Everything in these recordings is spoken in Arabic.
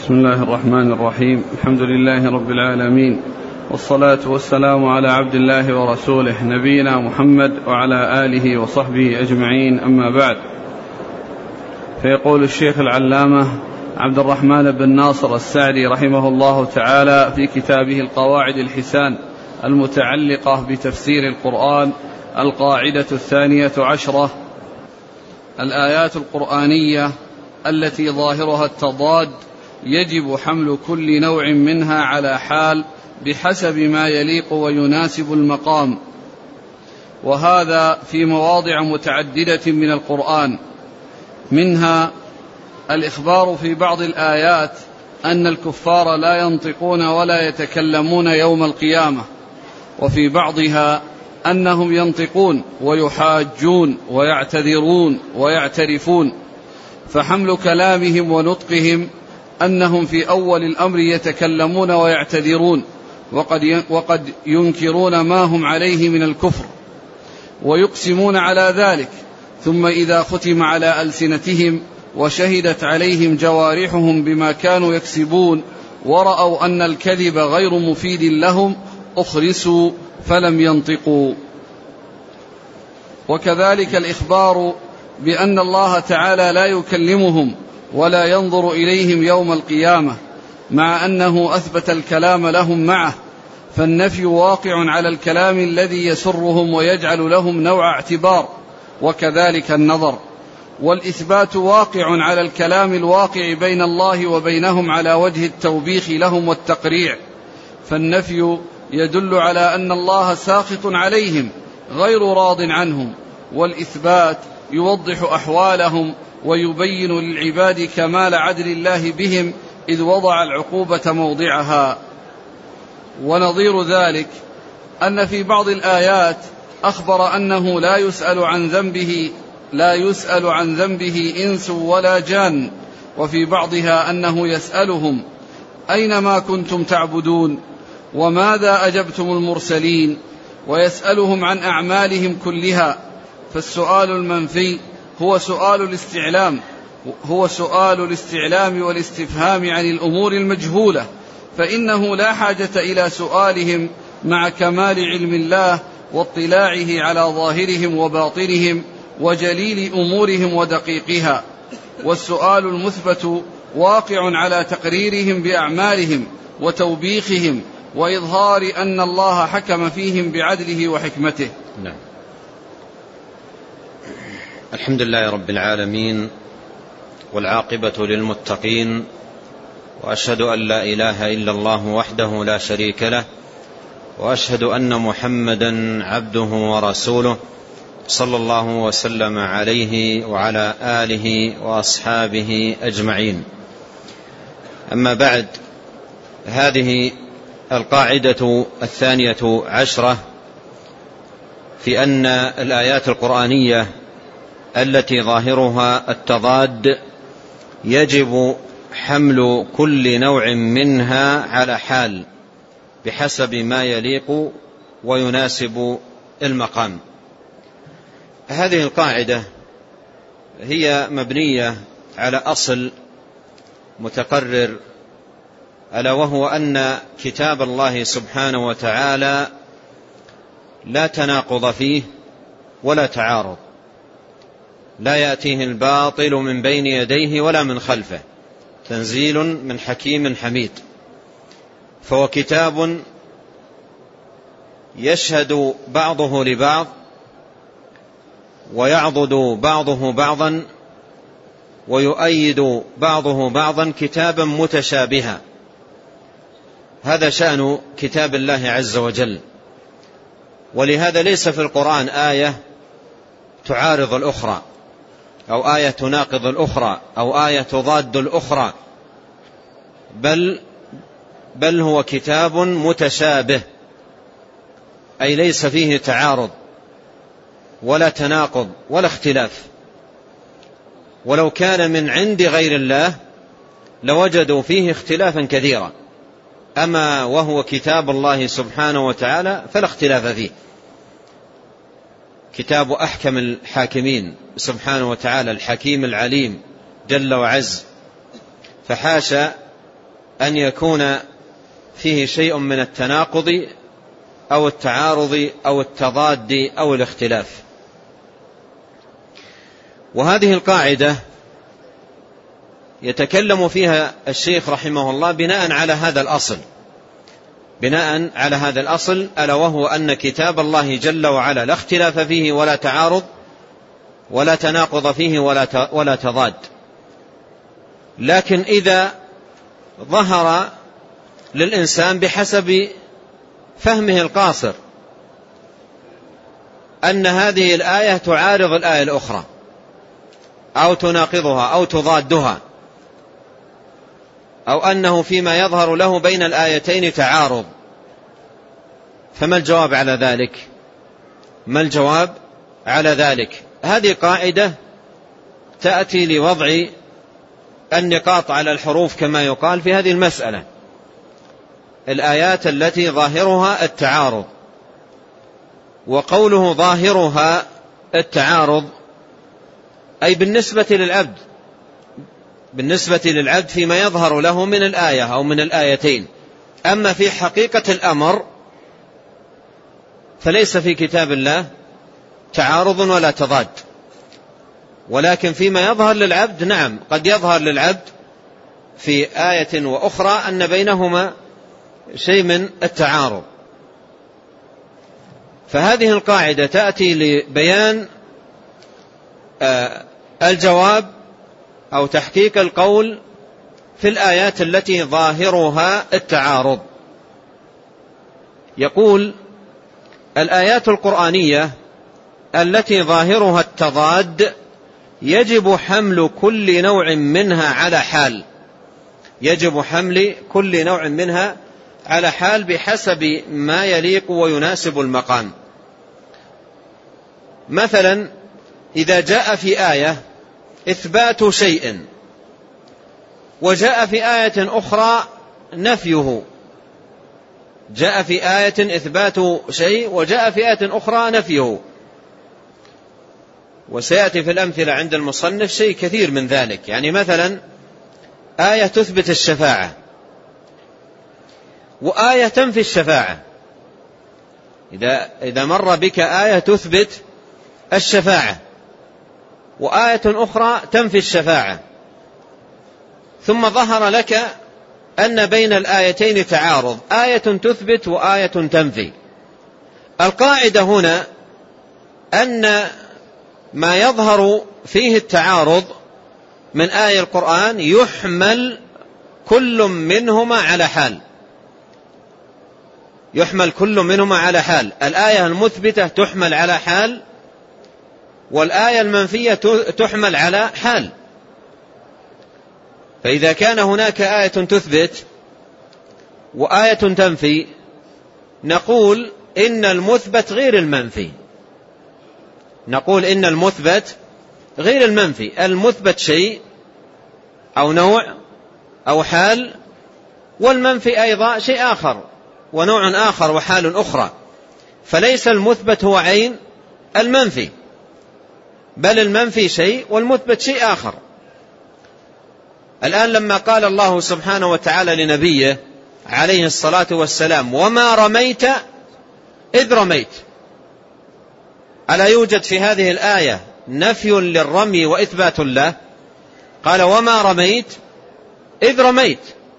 بسم الله الرحمن الرحيم. الحمد لله رب العالمين، والصلاة والسلام على عبد الله ورسوله نبينا محمد وعلى آله وصحبه أجمعين، أما بعد. فيقول الشيخ العلامة عبد الرحمن بن ناصر السعدي رحمه الله تعالى في كتابه القواعد الحسان المتعلقة بتفسير القرآن: القاعدة 12، الآيات القرآنية التي ظاهرها التضاد يجب حمل كل نوع منها على حال بحسب ما يليق ويناسب المقام، وهذا في مواضع متعددة من القرآن، منها الإخبار في بعض الآيات أن الكفار لا ينطقون ولا يتكلمون يوم القيامة، وفي بعضها أنهم ينطقون ويحاجون ويعتذرون ويعترفون، فحمل كلامهم ونطقهم أنهم في أول الأمر يتكلمون ويعتذرون وقد ينكرون ما هم عليه من الكفر ويقسمون على ذلك، ثم إذا ختم على ألسنتهم وشهدت عليهم جوارحهم بما كانوا يكسبون ورأوا أن الكذب غير مفيد لهم أخرسوا فلم ينطقوا. وكذلك الإخبار بأن الله تعالى لا يكلمهم ولا ينظر إليهم يوم القيامة، مع أنه أثبت الكلام لهم معه، فالنفي واقع على الكلام الذي يسرهم ويجعل لهم نوع اعتبار، وكذلك النظر، والإثبات واقع على الكلام الواقع بين الله وبينهم على وجه التوبيخ لهم والتقريع، فالنفي يدل على أن الله ساخط عليهم غير راض عنهم، والإثبات يوضح أحوالهم ويبين للعباد كمال عدل الله بهم إذ وضع العقوبة موضعها. ونظير ذلك أن في بعض الآيات أخبر أنه لا يسأل عن ذنبه إنس ولا جان، وفي بعضها أنه يسألهم: أينما كنتم تعبدون وماذا أجبتم المرسلين، ويسألهم عن أعمالهم كلها. فالسؤال المنفي هو سؤال الاستعلام والاستفهام عن الأمور المجهولة، فإنه لا حاجة إلى سؤالهم مع كمال علم الله واطلاعه على ظاهرهم وباطنهم وجليل أمورهم ودقيقها. والسؤال المثبت واقع على تقريرهم بأعمالهم وتوبيخهم وإظهار أن الله حكم فيهم بعدله وحكمته. نعم. الحمد لله رب العالمين، والعاقبة للمتقين، وأشهد أن لا إله إلا الله وحده لا شريك له، وأشهد أن محمدا عبده ورسوله، صلى الله وسلم عليه وعلى آله وأصحابه أجمعين. أما بعد، هذه القاعدة 12 في أن الآيات القرآنية التي ظاهرها التضاد يجب حمل كل نوع منها على حال بحسب ما يليق ويناسب المقام. هذه القاعدة هي مبنية على أصل متقرر، ألا وهو أن كتاب الله سبحانه وتعالى لا تناقض فيه ولا تعارض، لا يأتيه الباطل من بين يديه ولا من خلفه، تنزيل من حكيم حميد. فهو كتاب يشهد بعضه لبعض ويعضد بعضه بعضا ويؤيد بعضه بعضا، كتابا متشابها. هذا شأن كتاب الله عز وجل، ولهذا ليس في القرآن آية تعارض الأخرى، أو آية تناقض الأخرى، أو آية تضاد الأخرى، بل هو كتاب متشابه، أي ليس فيه تعارض ولا تناقض ولا اختلاف. ولو كان من عند غير الله لوجدوا فيه اختلافا كثيرا، أما وهو كتاب الله سبحانه وتعالى فلا اختلاف فيه. كتاب أحكم الحاكمين سبحانه وتعالى، الحكيم العليم جل وعز، فحاشا أن يكون فيه شيء من التناقض أو التعارض أو التضاد أو الاختلاف. وهذه القاعدة يتكلم فيها الشيخ رحمه الله بناء على هذا الأصل، ألا وهو أن كتاب الله جل وعلا لا اختلاف فيه ولا تعارض ولا تناقض فيه ولا تضاد. لكن إذا ظهر للإنسان بحسب فهمه القاصر أن هذه الآية تعارض الآية الأخرى أو تناقضها أو تضادها، أو أنه فيما يظهر له بين الآيتين تعارض، فما الجواب على ذلك؟ هذه قاعدة تأتي لوضع النقاط على الحروف كما يقال في هذه المسألة. الآيات التي ظاهرها التعارض، وقوله ظاهرها التعارض أي بالنسبة للعبد فيما يظهر له من الآية أو من الآيتين. أما في حقيقة الأمر فليس في كتاب الله تعارض ولا تضاد، ولكن فيما يظهر للعبد نعم قد يظهر للعبد في آية وأخرى أن بينهما شيء من التعارض. فهذه القاعدة تأتي لبيان الجواب أو تحقيق القول في الآيات التي ظاهرها التعارض. يقول: الآيات القرآنية التي ظاهرها التضاد يجب حمل كل نوع منها على حال بحسب ما يليق ويناسب المقام. مثلا إذا جاء في آية إثبات شيء وجاء في آية أخرى نفيه، جاء في آية إثبات شيء وجاء في آية أخرى نفيه، وسيأتي في الأمثلة عند المصنف شيء كثير من ذلك. يعني مثلا آية تثبت الشفاعة وآية تنفي الشفاعة. إذا مر بك آية تثبت الشفاعة وآية أخرى تنفي الشفاعة، ثم ظهر لك أن بين الآيتين تعارض، آية تثبت وآية تنفي، القاعدة هنا أن ما يظهر فيه التعارض من آية القرآن يحمل كل منهما على حال، الآية المثبتة تحمل على حال والآية المنفية تحمل على حال. فإذا كان هناك آية تثبت وآية تنفي نقول إن المثبت غير المنفي، المثبت شيء أو نوع أو حال، والمنفي أيضا شيء آخر ونوع آخر وحال أخرى. فليس المثبت هو عين المنفي، بل المنفي شيء والمثبت شيء آخر. الآن لما قال الله سبحانه وتعالى لنبيه عليه الصلاة والسلام: وما رميت إذ رميت، ألا يوجد في هذه الآية نفي للرمي وإثبات له؟ قال: وما رميت إذ رميت.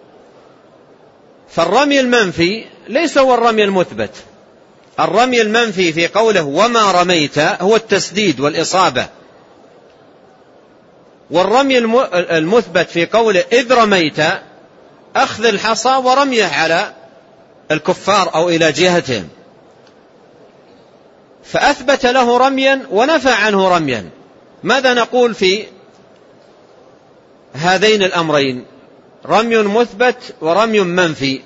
فالرمي المنفي ليس هو الرمي المثبت. الرمي المنفي في قوله وما رميت هو التسديد والإصابة، والرمي المثبت في قوله إذ رميت أخذ الحصى ورميه على الكفار أو إلى جهتهم، فأثبت له رميا ونفى عنه رميا. ماذا نقول في هذين الأمرين، رمي مثبت ورمي منفي؟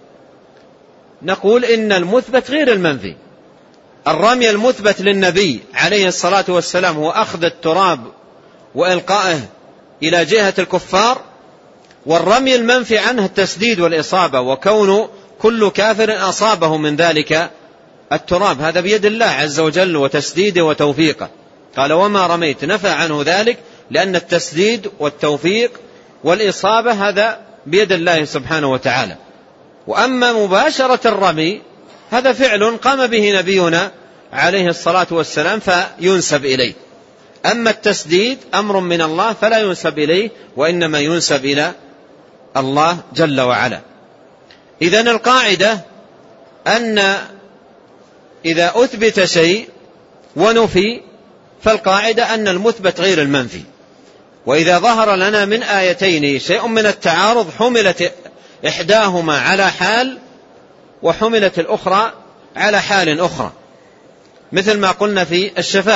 نقول إن المثبت غير المنفي. الرمي المثبت للنبي عليه الصلاة والسلام هو أخذ التراب وإلقائه إلى جهة الكفار، والرمي المنفي عنه التسديد والإصابة، وكون كل كافر أصابه من ذلك التراب، هذا بيد الله عز وجل وتسديده وتوفيقه. قال وما رميت، نفى عنه ذلك، لأن التسديد والتوفيق والإصابة هذا بيد الله سبحانه وتعالى. وأما مباشرة الرمي هذا فعل قام به نبينا عليه الصلاة والسلام فينسب إليه. أما التسديد أمر من الله فلا ينسب إليه، وإنما ينسب إلى الله جل وعلا. إذن القاعدة أن إذا أثبت شيء ونفي فالقاعدة أن المثبت غير المنفي. وإذا ظهر لنا من آيتين شيء من التعارض حملت إحداهما على حال وحملت الأخرى على حال أخرى، مثل ما قلنا في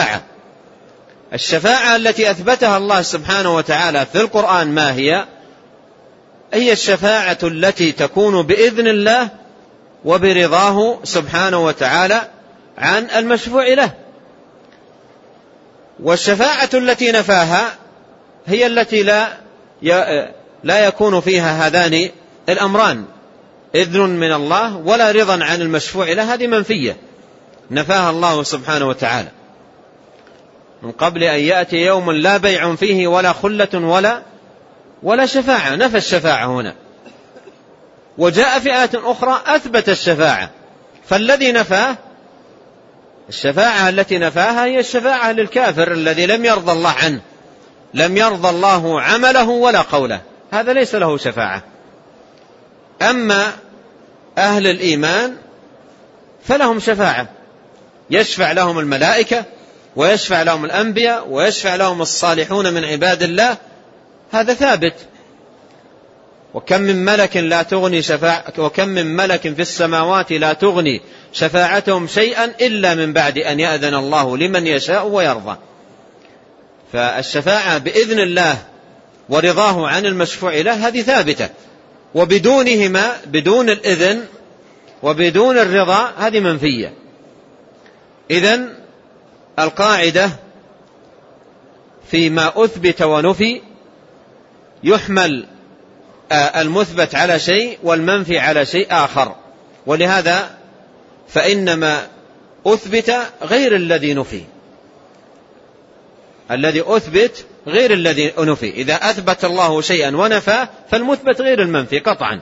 الشفاعة التي أثبتها الله سبحانه وتعالى في القرآن ما هي الشفاعة التي تكون بإذن الله وبرضاه سبحانه وتعالى عن المشفوع له. والشفاعة التي نفاها هي التي لا يكون فيها هذان الأمران، إذن من الله ولا رضا عن المشفوع له، هذه منفية نفاها الله سبحانه وتعالى من قبل أن يأتي يوم لا بيع فيه ولا خلة ولا شفاعة. نفى الشفاعة هنا. وجاء في آية أخرى أثبت الشفاعة، فالذي نفاه الشفاعة التي نفاها هي الشفاعة للكافر الذي لم يرضى الله عنه، لم يرضى الله عمله ولا قوله، هذا ليس له شفاعة. أما أهل الإيمان فلهم شفاعة، يشفع لهم الملائكة ويشفع لهم الأنبياء ويشفع لهم الصالحون من عباد الله، هذا ثابت. وكم من ملك في السماوات لا تغني شفاعتهم شيئا إلا من بعد أن يأذن الله لمن يشاء ويرضى. فالشفاعة بإذن الله ورضاه عن المشفوع له هذه ثابتة، وبدونهما بدون الإذن وبدون الرضا هذه منفية. إذن القاعدة فيما أثبت ونفي يحمل المثبت على شيء والمنفي على شيء آخر، ولهذا فإنما أثبت غير الذي نفي، الذي أثبت غير الذي نفي. إذا أثبت الله شيئا ونفى فالمثبت غير المنفي قطعا.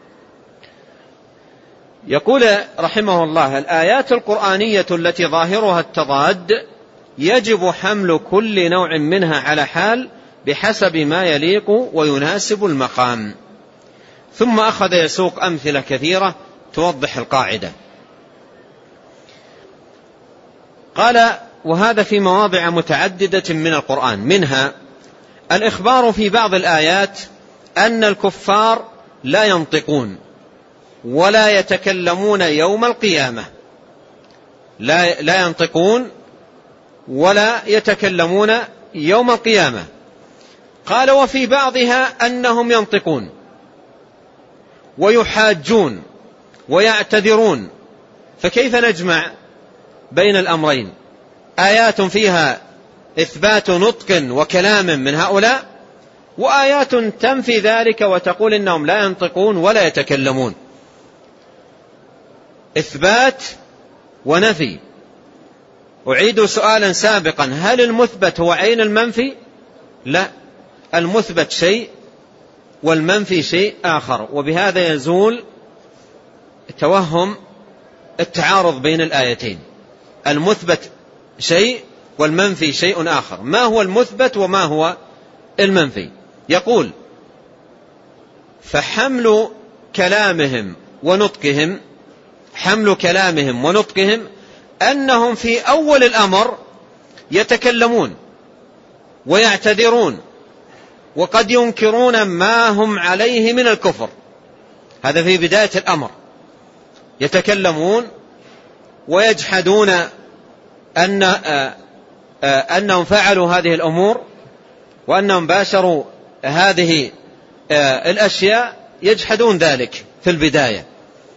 يقول رحمه الله: الآيات القرآنية التي ظاهرها التضاد يجب حمل كل نوع منها على حال بحسب ما يليق ويناسب المقام. ثم أخذ يسوق أمثلة كثيرة توضح القاعدة. قال: وهذا في مواضع متعددة من القرآن، منها الإخبار في بعض الآيات أن الكفار لا ينطقون ولا يتكلمون يوم القيامة، لا ينطقون ولا يتكلمون يوم القيامة. قال: وفي بعضها أنهم ينطقون ويحاجون ويعتذرون. فكيف نجمع بين الأمرين؟ آيات فيها إثبات نطق وكلام من هؤلاء، وآيات تنفي ذلك وتقول إنهم لا ينطقون ولا يتكلمون. إثبات ونفي. أعيد سؤالا سابقا: هل المثبت هو عين المنفي؟ لا، المثبت شيء والمنفي شيء آخر. وبهذا يزول توهم التعارض بين الآيتين. المثبت شيء والمنفي شيء آخر. ما هو المثبت وما هو المنفي؟ يقول: فحمل كلامهم ونطقهم، حمل كلامهم ونطقهم أنهم في أول الأمر يتكلمون ويعتذرون وقد ينكرون ما هم عليه من الكفر. هذا في بداية الأمر، يتكلمون ويجحدون أنهم فعلوا هذه الأمور وأنهم باشروا هذه الأشياء، يجحدون ذلك في البداية.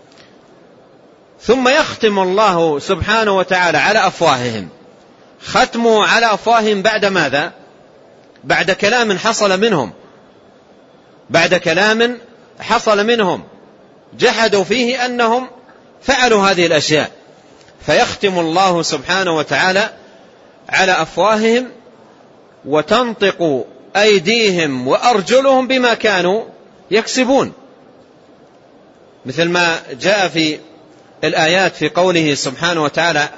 ثم يختم الله سبحانه وتعالى على أفواههم. ختموا على أفواههم بعد ماذا؟ بعد كلام حصل منهم، بعد كلام حصل منهم جحدوا فيه أنهم فعلوا هذه الأشياء. فيختم الله سبحانه وتعالى على أفواههم وتنطق أيديهم وأرجلهم بما كانوا يكسبون، مثل ما جاء في الآيات في قوله سبحانه وتعالى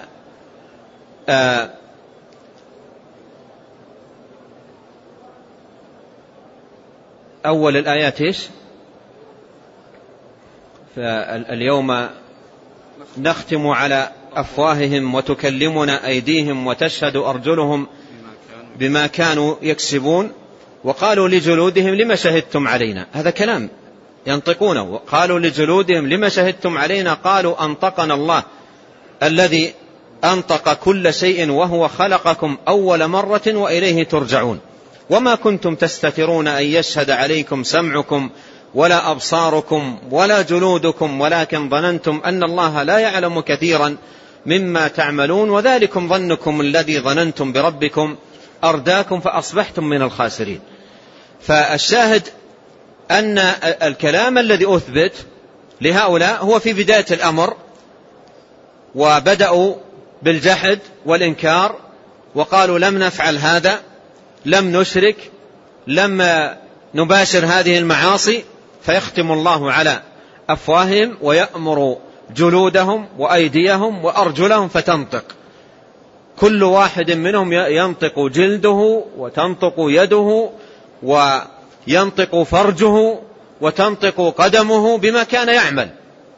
أول الآيات إيش؟ فاليوم نختم على أفواههم وتكلمنا أيديهم وتشهد أرجلهم بما كانوا يكسبون وقالوا لجلودهم لما شهدتم علينا. هذا كلام ينطقونه. قالوا لجلودهم لما شهدتم علينا قالوا أنطقنا الله الذي أنطق كل شيء وهو خلقكم أول مرة وإليه ترجعون وما كنتم تستترون أن يشهد عليكم سمعكم ولا أبصاركم ولا جلودكم ولكن ظننتم أن الله لا يعلم كثيرا مما تعملون وذلكم ظنكم الذي ظننتم بربكم أرداكم فأصبحتم من الخاسرين. فالشاهد أن الكلام الذي أثبت لهؤلاء هو في بداية الأمر، وبدأوا بالجحد والإنكار وقالوا لم نفعل هذا، لم نشرك، لم نباشر هذه المعاصي، فيختم الله على أفواههم ويأمر جلودهم وأيديهم وأرجلهم فتنطق، كل واحد منهم ينطق جلده وتنطق يده وينطق فرجه وتنطق قدمه بما كان يعمل،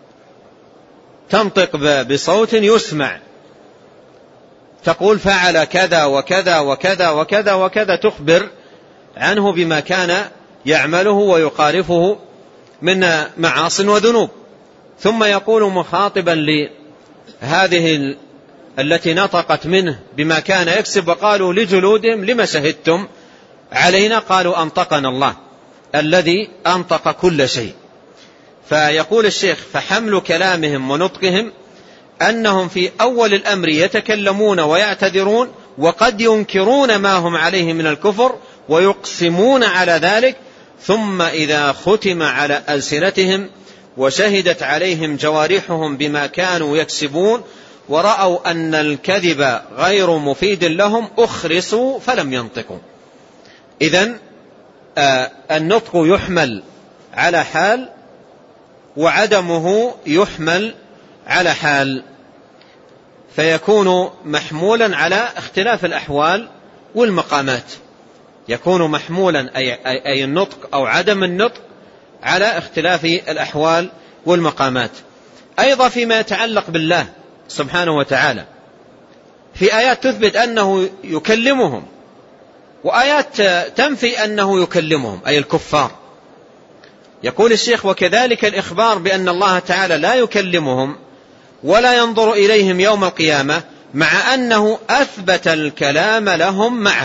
تنطق بصوت يسمع، تقول فعل كذا وكذا وكذا وكذا وكذا، تخبر عنه بما كان يعمله ويقارفه من معاصٍ وذنوب. ثم يقول مخاطبا لهذه التي نطقت منه بما كان يكسب وقالوا لجلودهم لما شهدتم علينا قالوا أنطقنا الله الذي أنطق كل شيء. فيقول الشيخ فحمل كلامهم ونطقهم أنهم في أول الأمر يتكلمون ويعتذرون وقد ينكرون ما هم عليه من الكفر ويقسمون على ذلك، ثم إذا ختم على ألسنتهم وشهدت عليهم جوارحهم بما كانوا يكسبون ورأوا أن الكذب غير مفيد لهم أخرسوا فلم ينطقوا. إذن النطق يحمل على حال وعدمه يحمل على حال، فيكون محمولا على اختلاف الأحوال والمقامات، يكون محمولا أي النطق أو عدم النطق على اختلاف الأحوال والمقامات. أيضا فيما يتعلق بالله سبحانه وتعالى في آيات تثبت أنه يكلمهم وآيات تنفي أنه يكلمهم أي الكفار. يقول الشيخ وكذلك الإخبار بأن الله تعالى لا يكلمهم ولا ينظر إليهم يوم القيامة مع أنه أثبت الكلام لهم معه.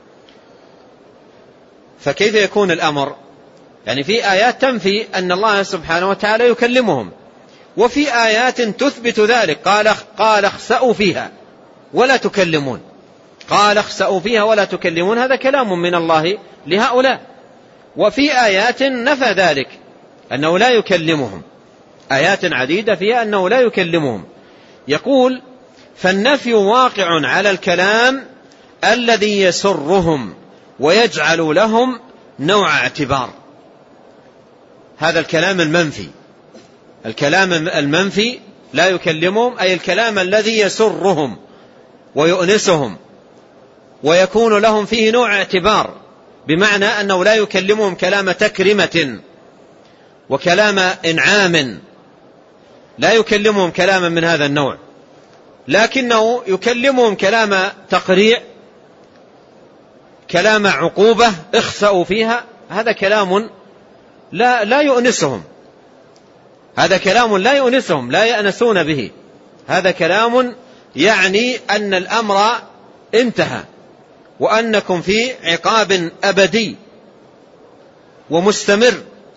فكيف يكون الأمر؟ يعني في آيات تنفي أن الله سبحانه وتعالى يكلمهم وفي آيات تثبت ذلك، قال اخسأوا فيها ولا تكلمون، قال اخسأوا فيها ولا تكلمون، هذا كلام من الله لهؤلاء. وفي آيات نفى ذلك أنه لا يكلمهم، آيات عديدة فيها أنه لا يكلمهم. يقول فالنفي واقع على الكلام الذي يسرهم ويجعل لهم نوع اعتبار. هذا الكلام المنفي، الكلام المنفي لا يكلمهم أي الكلام الذي يسرهم ويؤنسهم ويكون لهم فيه نوع اعتبار، بمعنى أنه لا يكلمهم كلام تكرمة وكلام إنعام، لا يكلمهم كلاما من هذا النوع، لكنه يكلمهم كلام تقريع، كلام عقوبة اخسأوا فيها. هذا كلام لا يؤنسهم، هذا كلام لا يؤنسهم، لا يأنسون به، هذا كلام يعني أن الأمر انتهى وأنكم في عقاب أبدي ومستمر.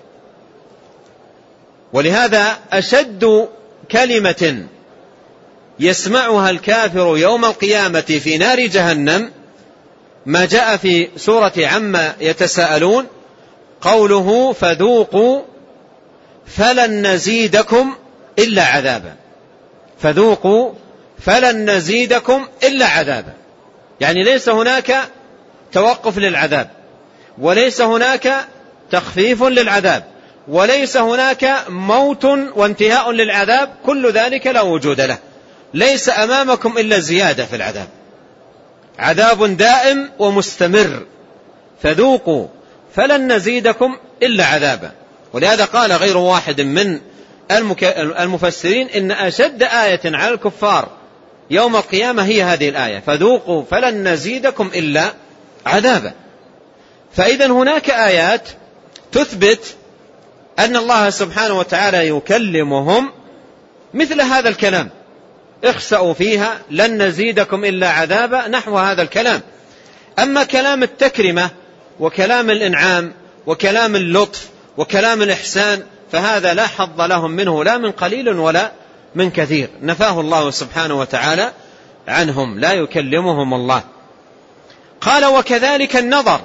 ولهذا أشد كلمة يسمعها الكافر يوم القيامة في نار جهنم ما جاء في سورة عما يتساءلون قوله فذوقوا فلن نزيدكم إلا عذابا، فذوقوا فلن نزيدكم إلا عذابا، يعني ليس هناك توقف للعذاب وليس هناك تخفيف للعذاب، وليس هناك موت وانتهاء للعذاب، كل ذلك لا وجود له. ليس أمامكم إلا زيادة في العذاب، عذاب دائم ومستمر، فذوقوا فلن نزيدكم إلا عذابا. ولهذا قال غير واحد من المفسرين إن أشد آية على الكفار يوم القيامة هي هذه الآية، فذوقوا فلن نزيدكم إلا عذابا. فإذا هناك آيات تثبت أن الله سبحانه وتعالى يكلمهم مثل هذا الكلام، اخسأوا فيها لن نزيدكم إلا عذابا، نحو هذا الكلام. أما كلام التكرمة وكلام الإنعام وكلام اللطف وكلام الإحسان فهذا لا حظ لهم منه، لا من قليل ولا من كثير، نفاه الله سبحانه وتعالى عنهم، لا يكلمهم الله. قال وكذلك النظر،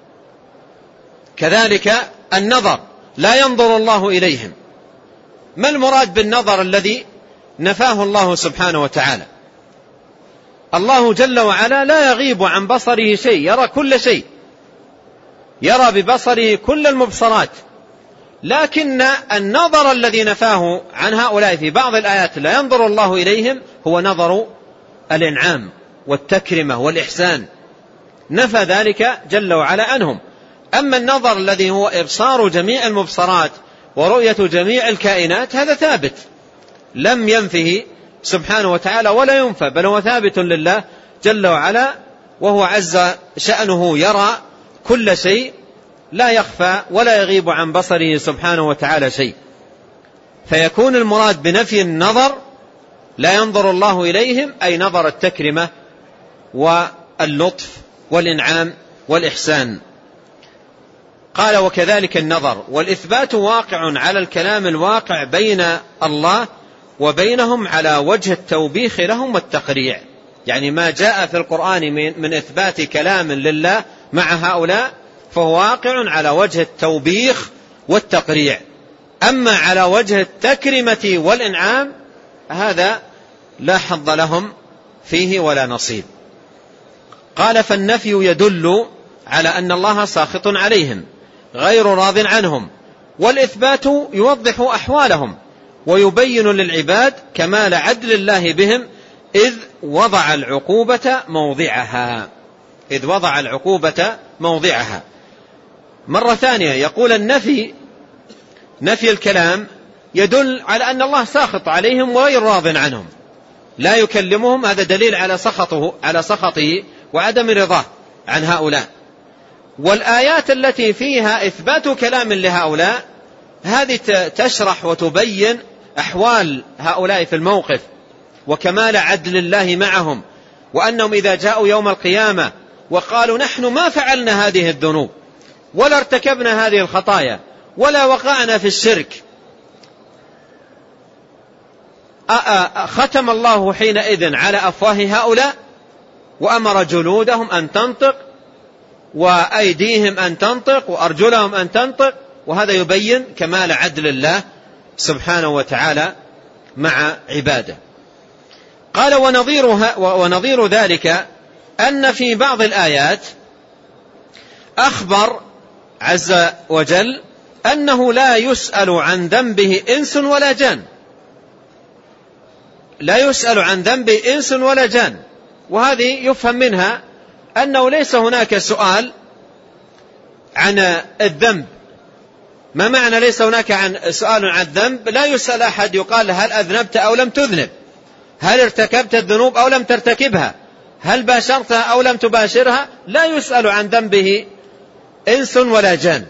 كذلك النظر لا ينظر الله إليهم. ما المراد بالنظر الذي نفاه الله سبحانه وتعالى؟ الله جل وعلا لا يغيب عن بصره شيء، يرى كل شيء، يرى ببصره كل المبصرات، لكن النظر الذي نفاه عن هؤلاء في بعض الآيات لا ينظر الله إليهم هو نظر الإنعام والتكرمة والإحسان، نفى ذلك جل وعلا عنهم. أما النظر الذي هو إبصار جميع المبصرات ورؤية جميع الكائنات هذا ثابت، لم ينفه سبحانه وتعالى ولا ينفى، بل هو ثابت لله جل وعلا، وهو عز شأنه يرى كل شيء، لا يخفى ولا يغيب عن بصره سبحانه وتعالى شيء. فيكون المراد بنفي النظر لا ينظر الله إليهم أي نظر التكرمة واللطف والإنعام والإحسان. قال وكذلك النظر، والإثبات واقع على الكلام الواقع بين الله وبينهم على وجه التوبيخ لهم والتقريع، يعني ما جاء في القرآن من إثبات كلام لله مع هؤلاء فهو واقع على وجه التوبيخ والتقريع. أما على وجه التكرمة والإنعام هذا لا حظ لهم فيه ولا نصيب. قال فالنفي يدل على أن الله ساخط عليهم غير راض عنهم، والإثبات يوضح أحوالهم ويبين للعباد كمال عدل الله بهم إذ وضع العقوبة موضعها، إذ وضع العقوبة موضعها. مرة ثانية يقول النفي، نفي الكلام يدل على أن الله ساخط عليهم وغير راض عنهم، لا يكلمهم، هذا دليل على سخطه وعدم رضاه عن هؤلاء. والآيات التي فيها إثبات كلام لهؤلاء هذه تشرح وتبين أحوال هؤلاء في الموقف وكمال عدل الله معهم، وأنهم إذا جاءوا يوم القيامة وقالوا نحن ما فعلنا هذه الذنوب ولا ارتكبنا هذه الخطايا ولا وقعنا في الشرك، ختم الله حينئذ على أفواه هؤلاء وأمر جلودهم أن تنطق وأيديهم أن تنطق وأرجلهم أن تنطق، وهذا يبين كمال عدل الله سبحانه وتعالى مع عباده. قال ونظير ذلك أن في بعض الآيات أخبر عز وجل أنه لا يسأل عن ذنبه إنس ولا جان، لا يسأل عن ذنبه إنس ولا جان، وهذه يفهم منها أنه ليس هناك سؤال عن الذنب. ما معنى ليس هناك سؤال عن الذنب؟ لا يسأل أحد يقال هل أذنبت أو لم تذنب، هل ارتكبت الذنوب أو لم ترتكبها، هل باشرتها أو لم تباشرها، لا يسأل عن ذنبه إنس ولا جان.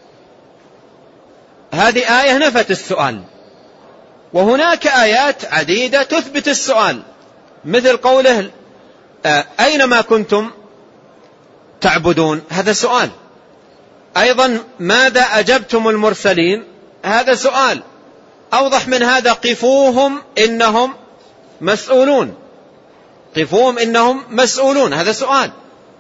هذه آية نفت السؤال، وهناك آيات عديدة تثبت السؤال، مثل قوله أينما كنتم تعبدون، هذا سؤال. أيضا ماذا أجبتم المرسلين، هذا سؤال. أوضح من هذا قفوهم إنهم مسؤولون، قفوهم إنهم مسؤولون، هذا سؤال.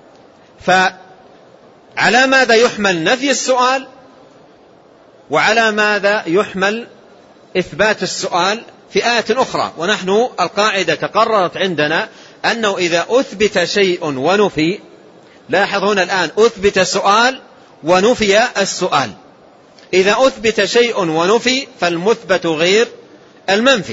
فعلى ماذا يحمل نفي السؤال وعلى ماذا يحمل إثبات السؤال في آية أخرى؟ ونحن القاعدة تقررت عندنا أنه إذا أثبت شيء ونفي، لاحظ هنا الآن أثبت السؤال ونفي السؤال، إذا أثبت شيء ونفي فالمثبت غير المنفي.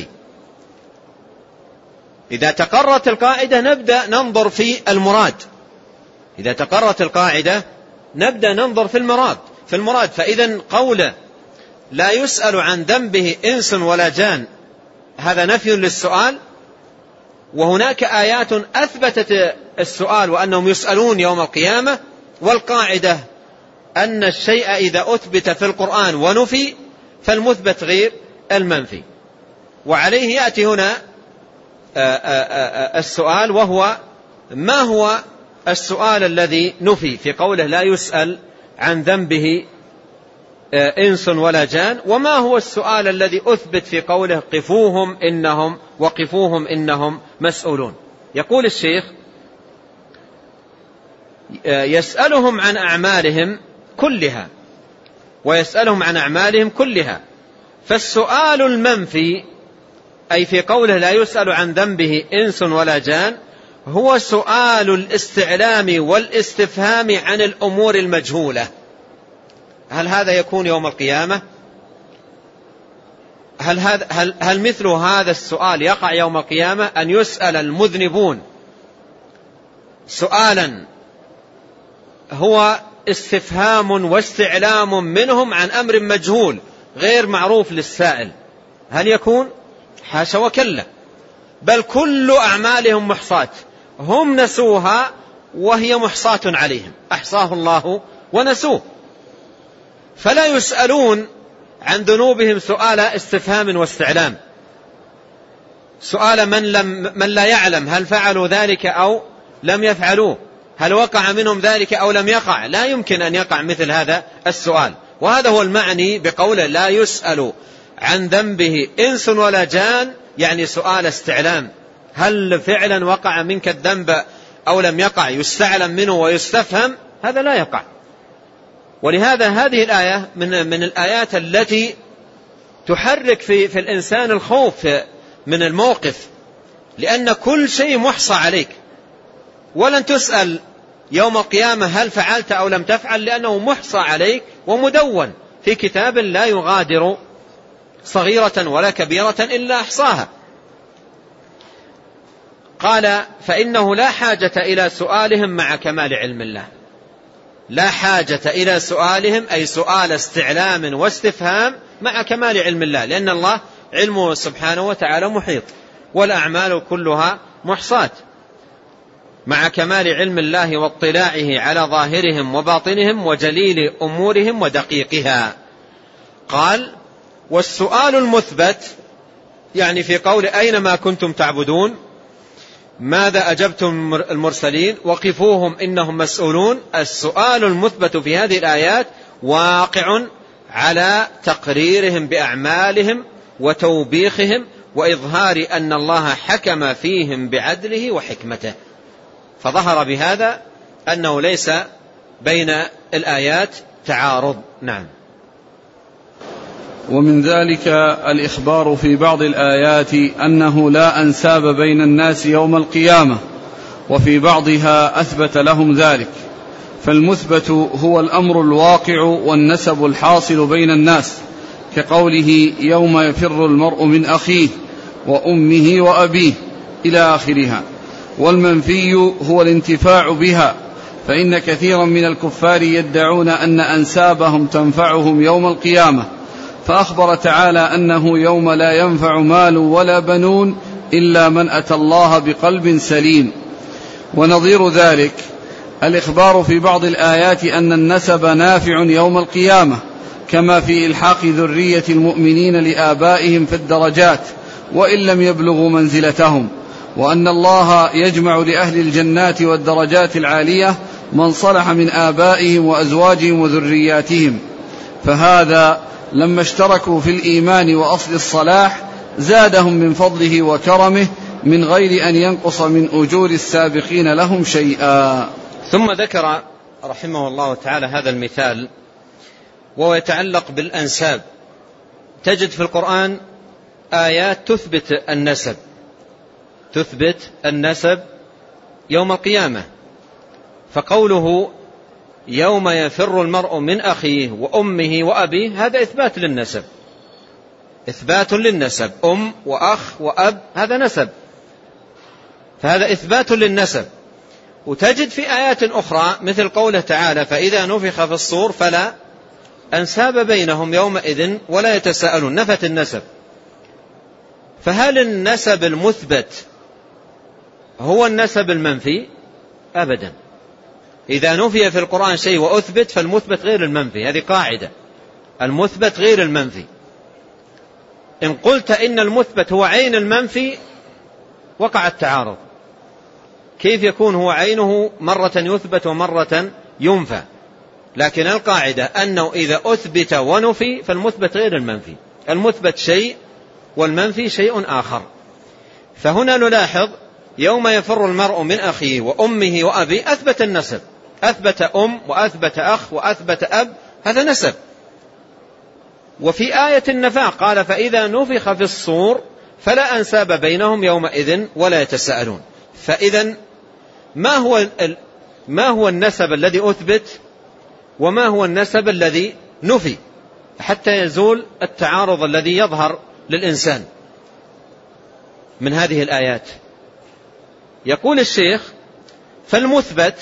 إذا تقررت القاعدة نبدأ ننظر في المراد، إذا تقررت القاعدة نبدأ ننظر في المراد. فإذا قوله لا يسأل عن ذنبه إنس ولا جان هذا نفي للسؤال، وهناك آيات أثبتت السؤال وأنهم يسألون يوم القيامة، والقاعدة أن الشيء إذا أثبت في القرآن ونفي فالمثبت غير المنفي. وعليه يأتي هنا السؤال، وهو ما هو السؤال الذي نفي في قوله لا يسأل عن ذنبه إنس ولا جان، وما هو السؤال الذي أثبت في قوله وقفوهم إنهم مسؤولون. يقول الشيخ يسألهم عن أعمالهم كلها ويسألهم عن أعمالهم كلها، فالسؤال المنفي أي في قوله لا يسأل عن ذنبه إنس ولا جان هو سؤال الاستعلام والاستفهام عن الأمور المجهولة. هل هذا يكون يوم القيامة؟ هل مثل هذا السؤال يقع يوم القيامة، أن يسأل المذنبون سؤالا هو استفهام واستعلام منهم عن أمر مجهول غير معروف للسائل؟ هل يكون؟ حاشا وكلا، بل كل أعمالهم محصاة، هم نسوها وهي محصاة عليهم، أحصاه الله ونسوه. فلا يسألون عن ذنوبهم سؤال استفهام واستعلام، سؤال من لا يعلم هل فعلوا ذلك أو لم يفعلوه، هل وقع منهم ذلك أو لم يقع. لا يمكن أن يقع مثل هذا السؤال، وهذا هو المعني بقوله لا يسأل عن ذنبه إنس ولا جان، يعني سؤال استعلام، هل فعلا وقع منك الذنب أو لم يقع، يستعلم منه ويستفهم، هذا لا يقع. ولهذا هذه الآية من الآيات التي تحرك في الإنسان الخوف من الموقف، لأن كل شيء محصى عليك، ولن تسأل يوم القيامة هل فعلت أو لم تفعل، لأنه محصى عليك ومدون في كتاب لا يغادر صغيرة ولا كبيرة إلا أحصاها. قال فإنه لا حاجة إلى سؤالهم مع كمال علم الله. لا حاجة إلى سؤالهم أي سؤال استعلام واستفهام مع كمال علم الله، لأن الله علمه سبحانه وتعالى محيط، والأعمال كلها محصاة، مع كمال علم الله واطلاعه على ظاهرهم وباطنهم وجليل أمورهم ودقيقها. قال والسؤال المثبت يعني في قول أينما كنتم تعبدون ماذا أجبتم المرسلين وقفوهم إنهم مسؤولون، السؤال المثبت في هذه الآيات واقع على تقريرهم بأعمالهم وتوبيخهم وإظهار أن الله حكم فيهم بعدله وحكمته، فظهر بهذا أنه ليس بين الآيات تعارض. نعم. ومن ذلك الإخبار في بعض الآيات أنه لا أنساب بين الناس يوم القيامة، وفي بعضها أثبت لهم ذلك، فالمثبت هو الأمر الواقع والنسب الحاصل بين الناس، كقوله يوم يفر المرء من أخيه وأمه وأبيه إلى آخرها. والمنفي هو الانتفاع بها، فإن كثيرا من الكفار يدعون أن أنسابهم تنفعهم يوم القيامة، فأخبر تعالى أنه يوم لا ينفع مال ولا بنون إلا من أتى الله بقلب سليم. ونظير ذلك الإخبار في بعض الآيات أن النسب نافع يوم القيامة، كما في إلحاق ذرية المؤمنين لآبائهم في الدرجات وإن لم يبلغوا منزلتهم، وأن الله يجمع لأهل الجنات والدرجات العالية من صلح من آبائهم وأزواجهم وذرياتهم، فهذا لما اشتركوا في الإيمان وأصل الصلاح زادهم من فضله وكرمه من غير أن ينقص من أجور السابقين لهم شيئا. ثم ذكر رحمه الله تعالى هذا المثال وهو يتعلق بالأنساب. تجد في القرآن آيات تثبت النسب يوم القيامة، فقوله يوم يفر المرء من أخيه وأمه وأبيه، هذا إثبات للنسب، إثبات للنسب، أم وأخ وأب هذا نسب، فهذا إثبات للنسب. وتجد في آيات أخرى مثل قوله تعالى فإذا نفخ في الصور فلا أنساب بينهم يومئذ ولا يتساءلون، نفت النسب. فهل النسب المثبت هو النسب المنفي؟ أبدا. إذا نفي في القرآن شيء وأثبت فالمثبت غير المنفي، هذه قاعدة، المثبت غير المنفي. إن قلت إن المثبت هو عين المنفي وقع التعارض، كيف يكون هو عينه مرة يثبت ومرة ينفى؟ لكن القاعدة أنه إذا أثبت ونفي فالمثبت غير المنفي، المثبت شيء والمنفي شيء آخر. فهنا نلاحظ يوم يفر المرء من أخيه وأمه وأبيه أثبت النسب، أثبت أم وأثبت أخ وأثبت أب، هذا نسب. وفي آية النفاق قال فإذا نفخ في الصور فلا أنساب بينهم يومئذ ولا يتساءلون. فإذا ما هو النسب الذي أثبت وما هو النسب الذي نفي حتى يزول التعارض الذي يظهر للإنسان من هذه الآيات؟ يقول الشيخ فالمثبت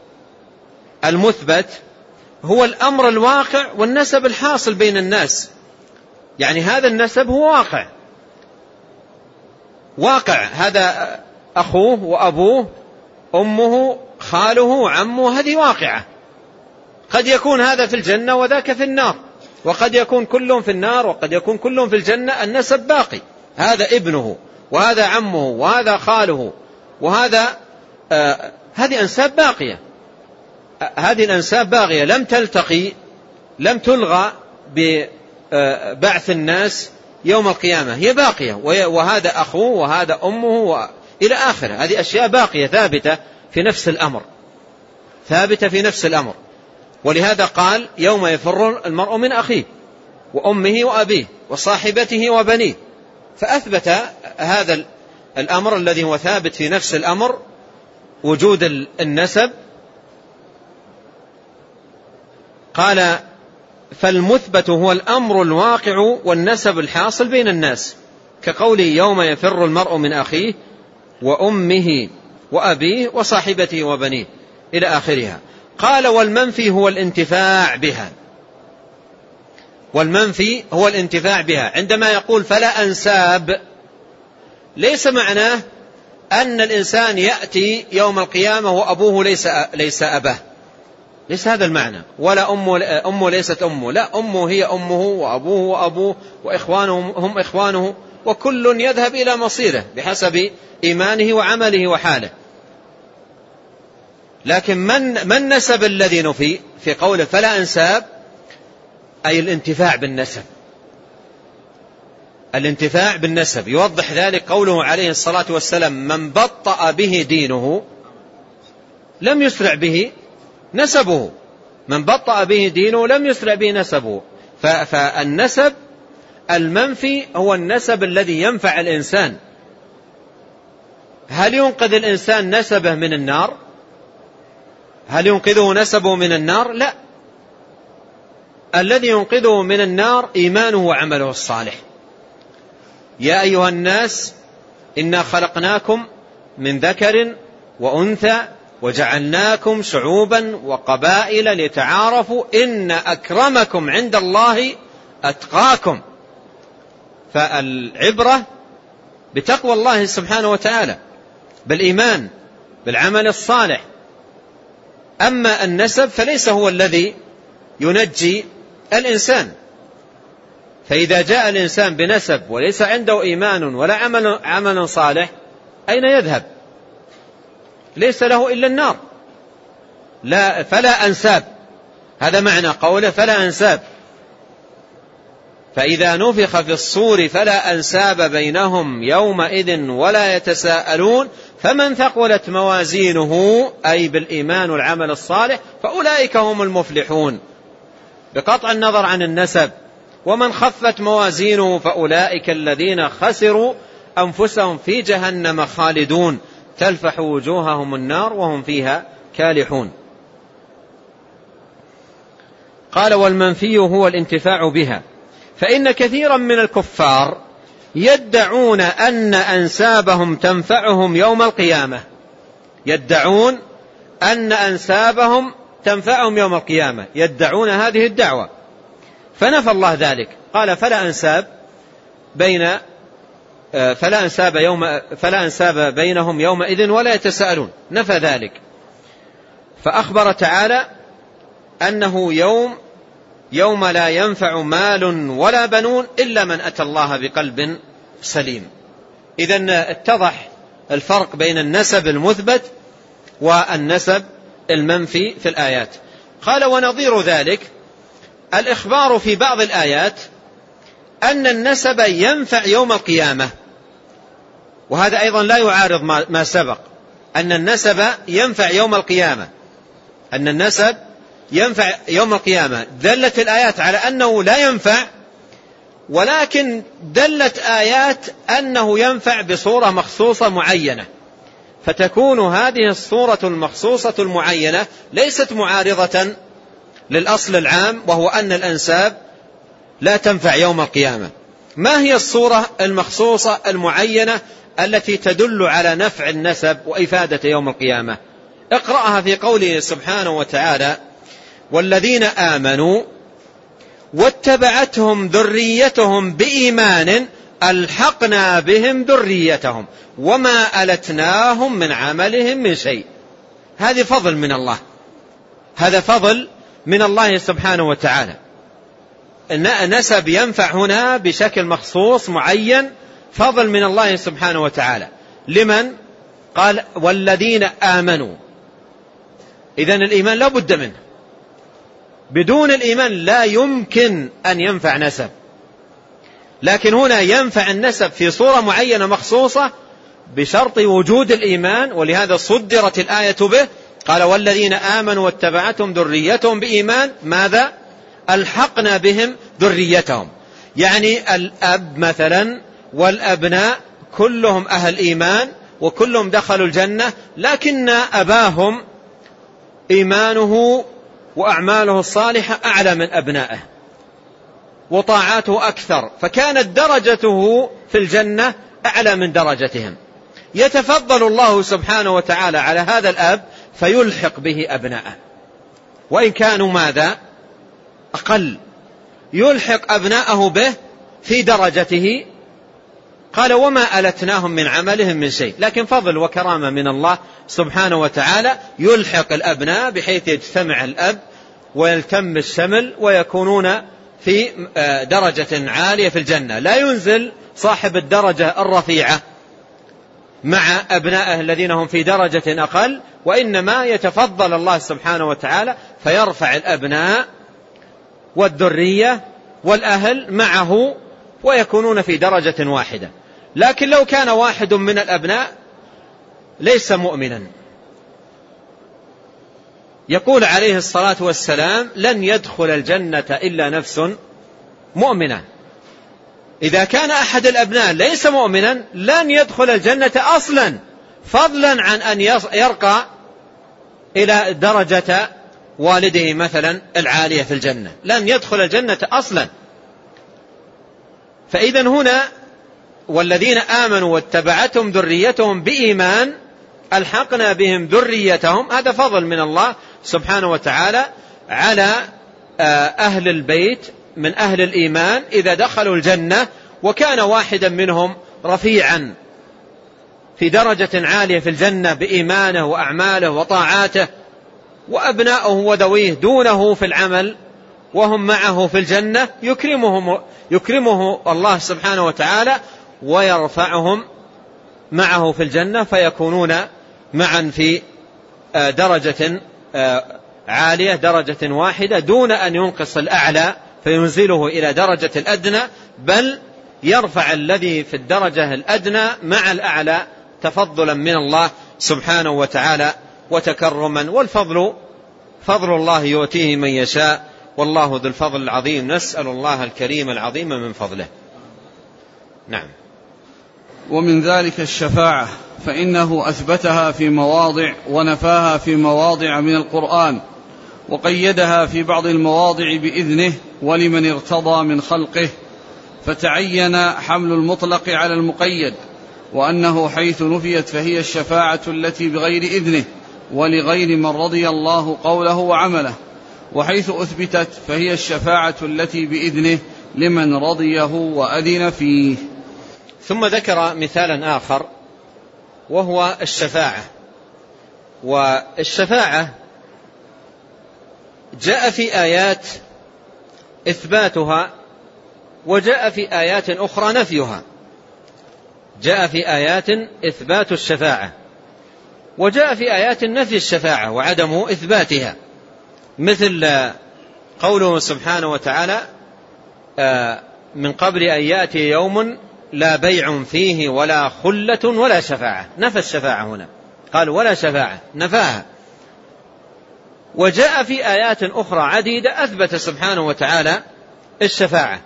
هو الأمر الواقع والنسب الحاصل بين الناس، يعني هذا النسب هو واقع، هذا أخوه وأبوه أمه خاله عمه، هذه واقعة. قد يكون هذا في الجنة وذاك في النار، وقد يكون كلهم في النار وقد يكون كلهم في الجنة، النسب باقي، هذا ابنه وهذا عمه وهذا خاله وهذا هذه أنساب باقية، هذه الأنساب باقية لم تلتقي، لم تلغى ببعث الناس يوم القيامة، هي باقية، وهذا أخوه وهذا أمه إلى آخره، هذه أشياء باقية ثابتة في نفس الأمر، ثابتة في نفس الأمر. ولهذا قال يوم يفر المرء من أخيه وأمه وأبيه وصاحبته وبنيه، فأثبت هذا الأمر الذي هو ثابت في نفس الأمر وجود النسب. قال فالمثبت هو الأمر الواقع والنسب الحاصل بين الناس، كقوله يوم يفر المرء من أخيه وأمه وأبيه وصاحبته وبنيه إلى آخرها. قال والمنفي هو الانتفاع بها، والمنفي هو الانتفاع بها. عندما يقول فلا أنساب ليس معناه أن الإنسان يأتي يوم القيامة وأبوه ليس أباه، ليس هذا المعنى، ولا أمه ليست أمه، لا، أمه هي أمه وأبوه وأبوه وإخوانه هم إخوانه، وكل يذهب إلى مصيره بحسب إيمانه وعمله وحاله. لكن من نسب الذي نفي في قوله فلا أنساب؟ أي الانتفاع بالنسب، الانتفاع بالنسب. يوضح ذلك قوله عليه الصلاة والسلام من بطأ به دينه لم يسرع به نسبه، من بطأ به دينه لم يسرع به نسبه. فالنسب المنفي هو النسب الذي ينفع الإنسان. هل ينقذ الإنسان نسبه من النار؟ هل ينقذه نسبه من النار؟ لا، الذي ينقذه من النار إيمانه وعمله الصالح. يا أيها الناس إنا خلقناكم من ذكر وأنثى وجعلناكم شعوبا وقبائل لتعارفوا إن أكرمكم عند الله أتقاكم. فالعبرة بتقوى الله سبحانه وتعالى، بالإيمان بالعمل الصالح. أما النسب فليس هو الذي ينجي الإنسان، فإذا جاء الإنسان بنسب وليس عنده إيمان ولا عمل صالح أين يذهب؟ ليس له إلا النار. لا، فلا أنساب، هذا معنى قوله فلا أنساب. فإذا نفخ في الصور فلا أنساب بينهم يومئذ ولا يتساءلون فمن ثقلت موازينه أي بالإيمان والعمل الصالح فأولئك هم المفلحون بقطع النظر عن النسب. ومن خفت موازينه فأولئك الذين خسروا أنفسهم في جهنم خالدون تلفح وجوههم النار وهم فيها كالحون. قال والمنفي هو الانتفاع بها، فإن كثيرا من الكفار يدعون أن أنسابهم تنفعهم يوم القيامة، يدعون أن أنسابهم تنفعهم يوم القيامة، يدعون هذه الدعوة، فنفى الله ذلك، قال فلا أنساب بينهم يومئذ ولا يتساءلون، نفى ذلك. فأخبر تعالى أنه يوم لا ينفع مال ولا بنون إلا من أتى الله بقلب سليم. إذن اتضح الفرق بين النسب المثبت والنسب المنفي في الآيات. قال ونظير ذلك الإخبار في بعض الآيات أن النسب ينفع يوم القيامة، وهذا أيضا لا يعارض ما سبق، أن النسب ينفع يوم القيامة، أن النسب ينفع يوم القيامة. دلت الآيات على أنه لا ينفع، ولكن دلت آيات أنه ينفع بصورة مخصوصة معينة، فتكون هذه الصورة المخصوصة المعينة ليست معارضة للأصل العام، وهو أن الأنساب لا تنفع يوم القيامة. ما هي الصورة المخصوصة المعينة التي تدل على نفع النسب وإفادة يوم القيامة؟ اقرأها في قوله سبحانه وتعالى والذين آمنوا واتبعتهم ذريتهم بإيمان ألحقنا بهم ذريتهم وما ألتناهم من عملهم من شيء. هذا فضل من الله، هذا فضل من الله سبحانه وتعالى. النسب ينفع هنا بشكل مخصوص معين، فضل من الله سبحانه وتعالى. لمن؟ قال والذين آمنوا. إذن الإيمان لا بد منه، بدون الإيمان لا يمكن أن ينفع نسب، لكن هنا ينفع النسب في صورة معينة مخصوصة بشرط وجود الإيمان، ولهذا صدرت الآية به. قال والذين آمنوا واتبعتهم ذريتهم بإيمان ماذا؟ ألحقنا بهم ذريتهم، يعني الأب مثلا والأبناء كلهم أهل إيمان وكلهم دخلوا الجنة، لكن أباهم إيمانه وأعماله الصالحة أعلى من أبنائه وطاعاته أكثر، فكانت درجته في الجنة أعلى من درجتهم. يتفضل الله سبحانه وتعالى على هذا الأب فيلحق به أبنائه، وإن كانوا ماذا؟ أقل، يلحق أبنائه به في درجته. قال وما ألتناهم من عملهم من شيء، لكن فضل وكرامة من الله سبحانه وتعالى يلحق الأبناء بحيث يجتمع الأب ويلتم الشمل ويكونون في درجة عالية في الجنة. لا ينزل صاحب الدرجة الرفيعة مع أبنائه الذين هم في درجة أقل، وإنما يتفضل الله سبحانه وتعالى فيرفع الأبناء والذرية والأهل معه ويكونون في درجة واحدة. لكن لو كان واحد من الأبناء ليس مؤمنا، يقول عليه الصلاة والسلام لن يدخل الجنة إلا نفس مؤمنة. إذا كان أحد الأبناء ليس مؤمنا لن يدخل الجنة أصلا، فضلا عن أن يرقى إلى درجة والده مثلا العالية في الجنة، لن يدخل الجنة أصلا. فإذا هنا والذين آمنوا واتبعتهم ذريتهم بإيمان ألحقنا بهم ذريتهم، هذا فضل من الله سبحانه وتعالى على أهل البيت من أهل الإيمان إذا دخلوا الجنة وكان واحدا منهم رفيعا في درجة عالية في الجنة بإيمانه وأعماله وطاعاته، وأبناؤه وذويه دونه في العمل وهم معه في الجنة، يكرمه الله سبحانه وتعالى ويرفعهم معه في الجنة، فيكونون معا في درجة عالية، درجة واحدة، دون أن ينقص الأعلى فينزله إلى درجة الأدنى، بل يرفع الذي في الدرجة الأدنى مع الأعلى تفضلا من الله سبحانه وتعالى وتكرما. والفضل فضل الله يؤتيه من يشاء، والله ذو الفضل العظيم. نسأل الله الكريم العظيم من فضله. نعم. ومن ذلك الشفاعة، فإنه أثبتها في مواضع ونفاها في مواضع من القرآن، وقيدها في بعض المواضع بإذنه ولمن ارتضى من خلقه، فتعين حمل المطلق على المقيد، وأنه حيث نفيت فهي الشفاعة التي بغير إذنه ولغير من رضي الله قوله وعمله، وحيث أثبتت فهي الشفاعة التي بإذنه لمن رضيه وأذن فيه. ثم ذكر مثالا آخر وهو الشفاعة. والشفاعة جاء في آيات إثباتها وجاء في آيات أخرى نفيها. جاء في آيات إثبات الشفاعة وجاء في آيات نفي الشفاعة وعدم إثباتها، مثل قوله سبحانه وتعالى من قبل أن يأتي يوم لا بيع فيه ولا خلة ولا شفاعة. نفى الشفاعة هنا، قال ولا شفاعة، نفاها. وجاء في آيات أخرى عديدة أثبت سبحانه وتعالى الشفاعة،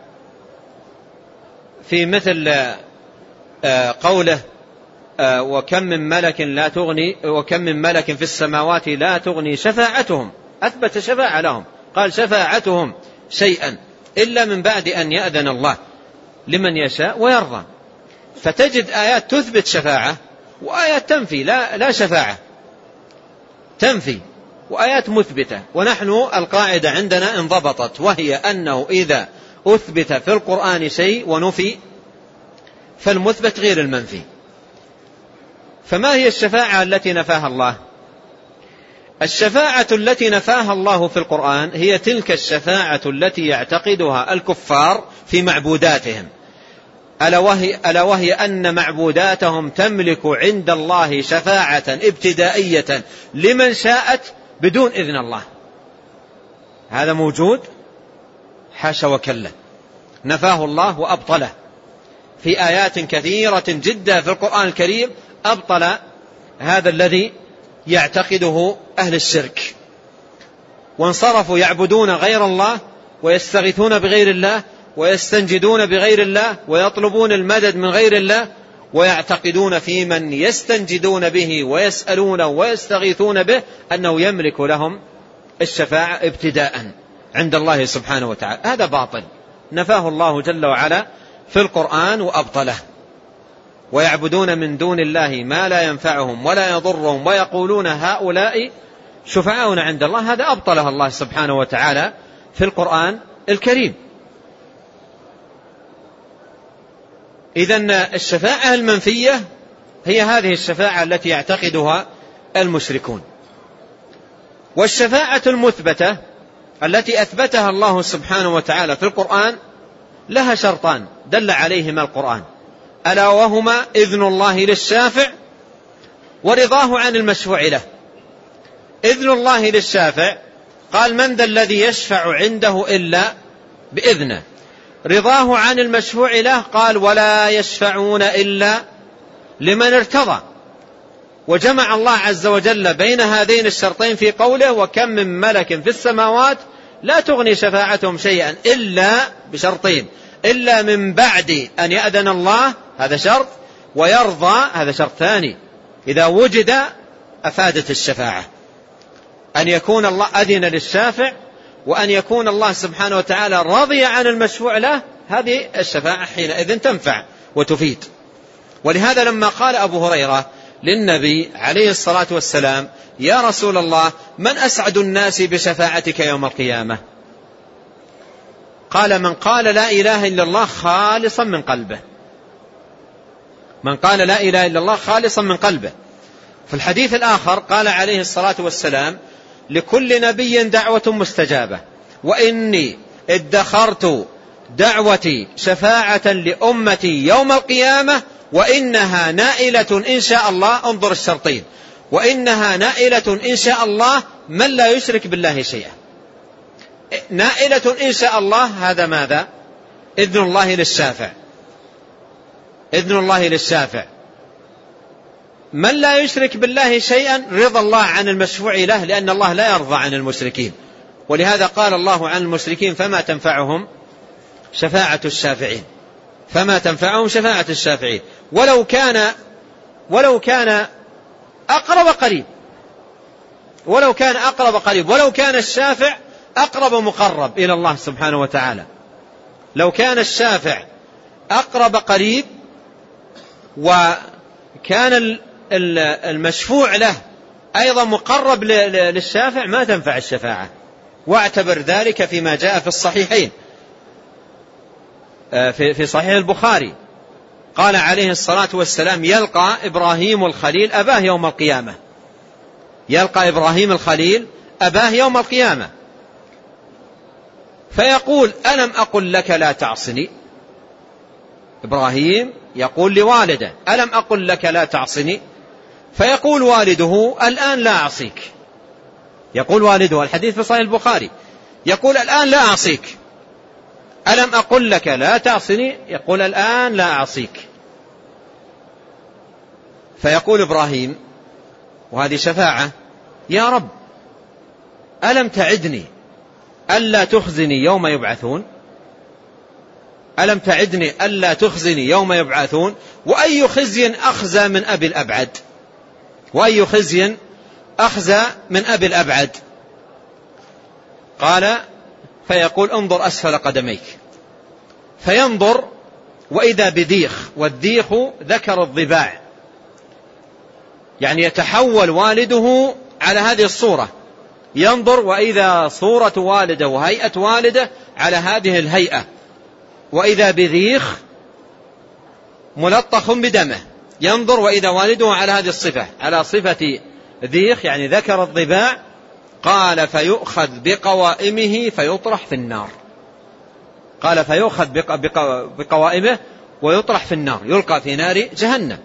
في مثل قوله وكم من ملك في السماوات لا تغني شفاعتهم، أثبت شفاعة لهم، قال شفاعتهم شيئا إلا من بعد أن يأذن الله لمن يشاء ويرضى. فتجد آيات تثبت شفاعة وآيات تنفي لا شفاعة، تنفي، وآيات مثبتة. ونحن القاعدة عندنا انضبطت، وهي أنه إذا أثبت في القرآن شيء ونفي فالمثبت غير المنفي. فما هي الشفاعة التي نفاها الله؟ الشفاعة التي نفاها الله في القرآن هي تلك الشفاعة التي يعتقدها الكفار في معبوداتهم، ألا وهي أن معبوداتهم تملك عند الله شفاعة ابتدائية لمن شاءت بدون إذن الله. هذا موجود؟ حاشا وكلا، نفاه الله وأبطله في آيات كثيرة جدا في القرآن الكريم. أبطل هذا الذي يعتقده أهل الشرك، وانصرفوا يعبدون غير الله ويستغيثون بغير الله ويستنجدون بغير الله ويطلبون المدد من غير الله، ويعتقدون في من يستنجدون به ويسألون ويستغيثون به أنه يملك لهم الشفاعة ابتداء عند الله سبحانه وتعالى. هذا باطل، نفاه الله جل وعلا في القرآن وأبطله. ويعبدون من دون الله ما لا ينفعهم ولا يضرهم ويقولون هؤلاء شفعاؤنا عند الله، هذا أبطله الله سبحانه وتعالى في القرآن الكريم. إذن الشفاعة المنفية هي هذه الشفاعة التي يعتقدها المشركون. والشفاعة المثبتة التي أثبتها الله سبحانه وتعالى في القرآن لها شرطان دل عليهما القرآن، ألا وهما إذن الله للشافع ورضاه عن المشفوع له. إذن الله للشافع قال من ذا الذي يشفع عنده إلا بإذنه. رضاه عن المشفوع له قال ولا يشفعون إلا لمن ارتضى. وجمع الله عز وجل بين هذين الشرطين في قوله وكم من ملك في السماوات لا تغني شفاعتهم شيئا إلا بشرطين، إلا من بعد أن يأذن الله، هذا شرط، ويرضى، هذا شرط ثاني. إذا وجد أفادت الشفاعة أن يكون الله أذن للشافع وأن يكون الله سبحانه وتعالى رضي عن المشفوع له، هذه الشفاعة حينئذ تنفع وتفيد. ولهذا لما قال أبو هريرة للنبي عليه الصلاة والسلام يا رسول الله من أسعد الناس بشفاعتك يوم القيامة؟ قال من قال لا إله إلا الله خالصا من قلبه. من قال لا إله إلا الله خالصا من قلبه. في الحديث الآخر قال عليه الصلاة والسلام لكل نبي دعوة مستجابة وإني ادخرت دعوتي شفاعة لأمتي يوم القيامة وإنها نائلة إن شاء الله. انظر الشرطين، وإنها نائلة إن شاء الله من لا يشرك بالله شيئا. نائلة إن شاء الله، هذا ماذا؟ إذن الله للشافع. إذن الله للشافع. من لا يشرك بالله شيئا رضى الله عن المشفوع له، لأن الله لا يرضى عن المشركين. ولهذا قال الله عن المشركين فما تنفعهم شفاعة الشافعين، فما تنفعهم شفاعة الشافعين ولو كان أقرب قريب. ولو كان أقرب قريب، ولو كان الشافع أقرب مقرب إلى الله سبحانه وتعالى. لو كان الشافع أقرب قريب وكان المشفوع له أيضا مقرب للشافع ما تنفع الشفاعة. واعتبر ذلك فيما جاء في الصحيحين، في صحيح البخاري قال عليه الصلاة والسلام: يلقى إبراهيم الخليل أباه يوم القيامة. يلقى إبراهيم الخليل أباه يوم القيامة فيقول: ألم أقل لك لا تعصني؟ إبراهيم يقول لوالده: ألم أقل لك لا تعصني؟ فيقول والده: الآن لا أعصيك. يقول والده، الحديث في صحيح البخاري، يقول: الآن لا أعصيك. ألم أقل لك لا تعصني؟ يقول: الآن لا أعصيك. فيقول إبراهيم، وهذه شفاعة: يا رب ألم تعدني ألا تخزني يوم يبعثون؟ ألم تعدني ألا تخزني يوم يبعثون؟ وأي خزي أخزى من أبي الأبعد؟ وأي خزي أخزى من أبي الأبعد؟ قال: فيقول: انظر أسفل قدميك. فينظر وإذا بديخ، والديخ ذكر الضباع، يعني يتحول والده على هذه الصورة، ينظر وإذا صورة والده وهيئة والده على هذه الهيئة، وإذا بذيخ ملطخ بدمه، ينظر وإذا والده على هذه الصفة، على صفة ذيخ يعني ذكر الضباع. قال: فيؤخذ بقوائمه فيطرح في النار. قال: فيؤخذ بقوائمه ويطرح في النار، يلقى في نار جهنم.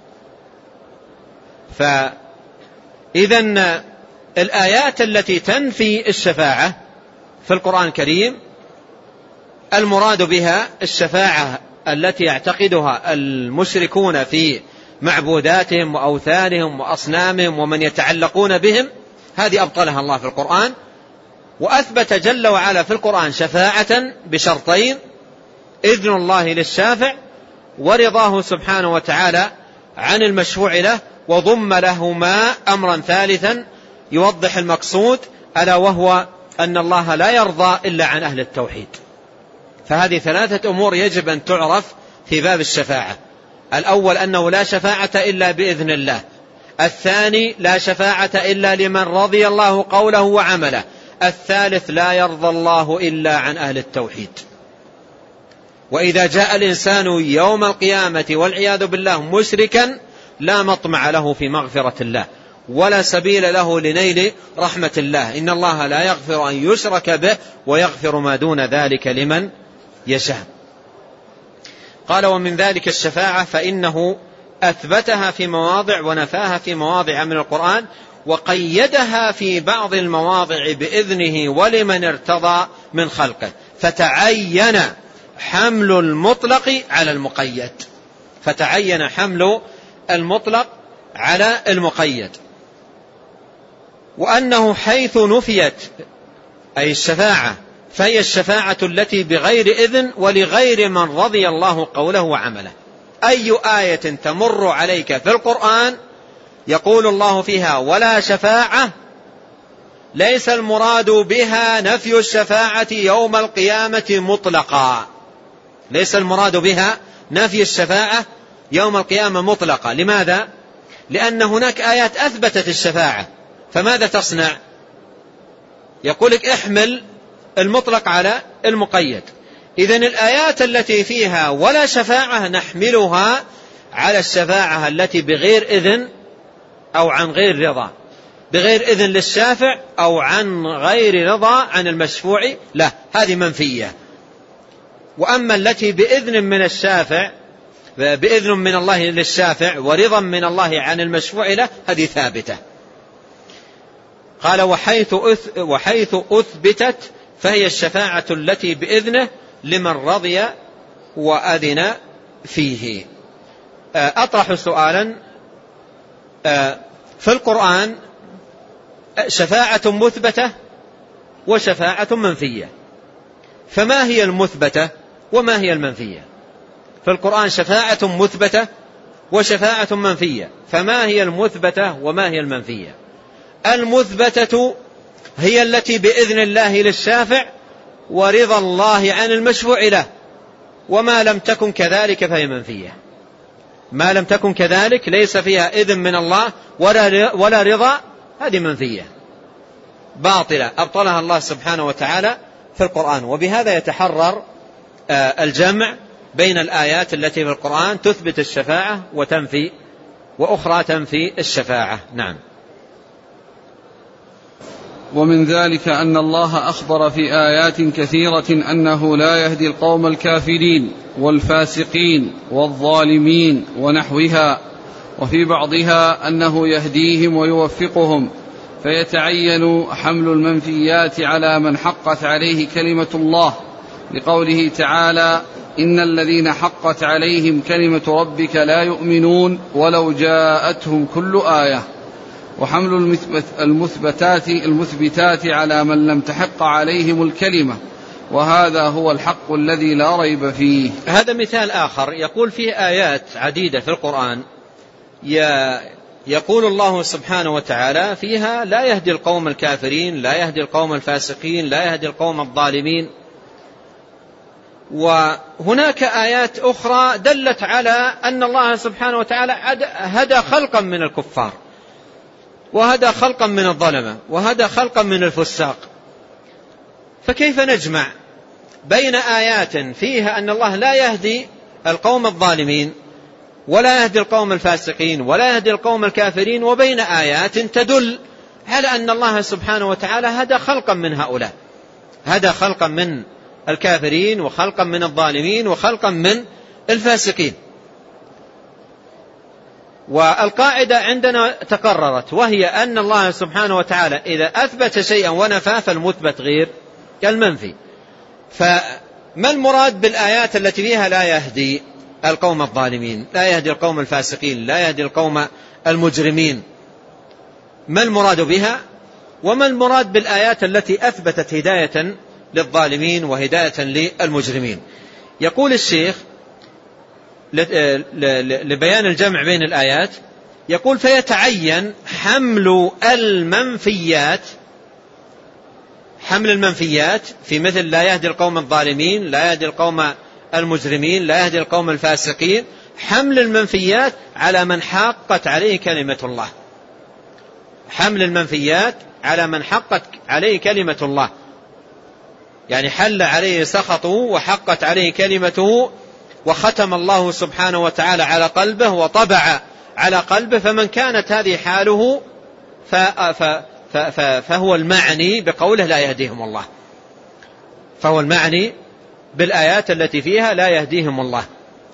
فإذن الآيات التي تنفي الشفاعة في القرآن الكريم المراد بها الشفاعة التي يعتقدها المشركون في معبوداتهم وأوثانهم وأصنامهم ومن يتعلقون بهم، هذه أبطلها الله في القرآن. وأثبت جل وعلا في القرآن شفاعة بشرطين: إذن الله للشافع، ورضاه سبحانه وتعالى عن المشفوع له، وضم لهما أمرا ثالثا يوضح المقصود، ألا وهو أن الله لا يرضى إلا عن أهل التوحيد. فهذه ثلاثة أمور يجب أن تعرف في باب الشفاعة: الأول أنه لا شفاعة إلا بإذن الله، الثاني لا شفاعة إلا لمن رضي الله قوله وعمله، الثالث لا يرضى الله إلا عن أهل التوحيد. وإذا جاء الإنسان يوم القيامة والعياذ بالله مشركا لا مطمع له في مغفرة الله ولا سبيل له لنيل رحمة الله. إن الله لا يغفر أن يشرك به ويغفر ما دون ذلك لمن يشاء. قال: ومن ذلك الشفاعة، فإنه أثبتها في مواضع ونفاها في مواضع من القرآن، وقيدها في بعض المواضع بإذنه ولمن ارتضى من خلقه، فتعين حمل المطلق على المقيد. فتعين حمل المطلق على المقيد. وأنه حيث نفيت أي الشفاعة فهي الشفاعة التي بغير إذن ولغير من رضي الله قوله وعمله. أي آية تمر عليك في القرآن يقول الله فيها ولا شفاعة، ليس المراد بها نفي الشفاعة يوم القيامة مطلقا. ليس المراد بها نفي الشفاعة يوم القيامة مطلقا. لماذا؟ لأن هناك آيات أثبتت الشفاعة، فماذا تصنع؟ يقول لك احمل المطلق على المقيد. إذن الآيات التي فيها ولا شفاعة نحملها على الشفاعة التي بغير إذن أو عن غير رضا، بغير إذن للشافع أو عن غير رضا عن المشفوع له، هذه منفية. وأما التي بإذن من الشافع، بإذن من الله للشافع ورضا من الله عن المشفوع له، هذه ثابتة. قال: وحيث أثبتت فهي الشفاعة التي بإذنه لمن رضي وأذن فيه. أطرح سؤالا: في القرآن شفاعة مثبتة وشفاعة منفية، فما هي المثبتة وما هي المنفية؟ في القرآن شفاعة مثبتة وشفاعة منفية، فما هي المثبتة وما هي المنفية؟ المثبتة هي التي بإذن الله للشافع ورضا الله عن المشفوع له، وما لم تكن كذلك فهي منفية. ما لم تكن كذلك ليس فيها إذن من الله ولا رضا، هذه منفية باطلة أبطلها الله سبحانه وتعالى في القرآن. وبهذا يتحرر الجمع بين الآيات التي في القرآن تثبت الشفاعة وتنفي، وأخرى تنفي الشفاعة. نعم. ومن ذلك أن الله أخبر في آيات كثيرة أنه لا يهدي القوم الكافرين والفاسقين والظالمين ونحوها، وفي بعضها أنه يهديهم ويوفقهم، فيتعين حمل المنفيات على من حقت عليه كلمة الله، لقوله تعالى: إن الذين حقت عليهم كلمة ربك لا يؤمنون ولو جاءتهم كل آية. وحمل المثبتات على من لم تحق عليهم الكلمة، وهذا هو الحق الذي لا ريب فيه. هذا مثال آخر يقول فيه آيات عديدة في القرآن يقول الله سبحانه وتعالى فيها: لا يهدي القوم الكافرين، لا يهدي القوم الفاسقين، لا يهدي القوم الظالمين. وهناك آيات أخرى دلت على أن الله سبحانه وتعالى هدى خلقا من الكفار، وهدى خلقا من الظلمة، وهدى خلقا من الفساق. فكيف نجمع بين آيات فيها أن الله لا يهدي القوم الظالمين ولا يهدي القوم الفاسقين ولا يهدي القوم الكافرين، وبين آيات تدل على أن الله سبحانه وتعالى هدى خلقا من هؤلاء، هدى خلقا من الكافرين وخلقا من الظالمين وخلقا من الفاسقين؟ والقاعدة عندنا تقررت، وهي أن الله سبحانه وتعالى إذا أثبت شيئا ونفى فالمثبت غير كالمنفي. فما المراد بالآيات التي فيها لا يهدي القوم الظالمين، لا يهدي القوم الفاسقين، لا يهدي القوم المجرمين؟ ما المراد بها؟ وما المراد بالآيات التي أثبتت هداية للظالمين وهداية للمجرمين؟ يقول الشيخ لبيان الجمع بين الآيات، يقول: فيتعين حمل المنفيات، حمل المنفيات في مثل لا يهدي القوم الظالمين، لا يهدي القوم المجرمين، لا يهدي القوم الفاسقين، حمل المنفيات على من حقت عليه كلمة الله، حمل المنفيات على من حقت عليه كلمة الله، يعني حل عليه سخطه وحقت عليه كلمته، وختم الله سبحانه وتعالى على قلبه وطبع على قلبه. فمن كانت هذه حاله فهو المعني بقوله لا يهديهم الله، فهو المعني بالآيات التي فيها لا يهديهم الله.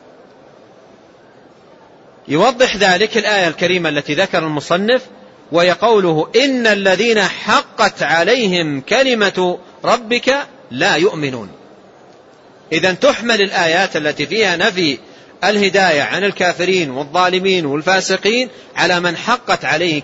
يوضح ذلك الآية الكريمة التي ذكر المصنف، وهي قوله: إن الذين حقت عليهم كلمة ربك لا يؤمنون. إذن تحمل الآيات التي فيها نفي الهداية عن الكافرين والظالمين والفاسقين على من حقت عليه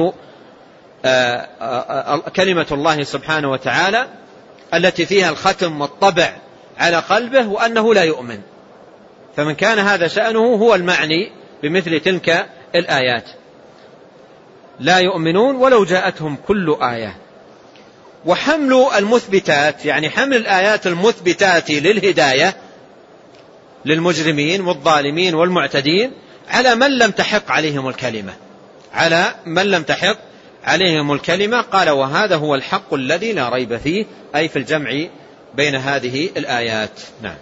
كلمة الله سبحانه وتعالى التي فيها الختم والطبع على قلبه وأنه لا يؤمن. فمن كان هذا شأنه هو المعني بمثل تلك الآيات: لا يؤمنون ولو جاءتهم كل آية. وحمل المثبتات، يعني حمل الآيات المثبتات للهداية للمجرمين والظالمين والمعتدين على من لم تحق عليهم الكلمة، على من لم تحق عليهم الكلمة. قال: وهذا هو الحق الذي لا ريب فيه، أي في الجمع بين هذه الآيات. نعم.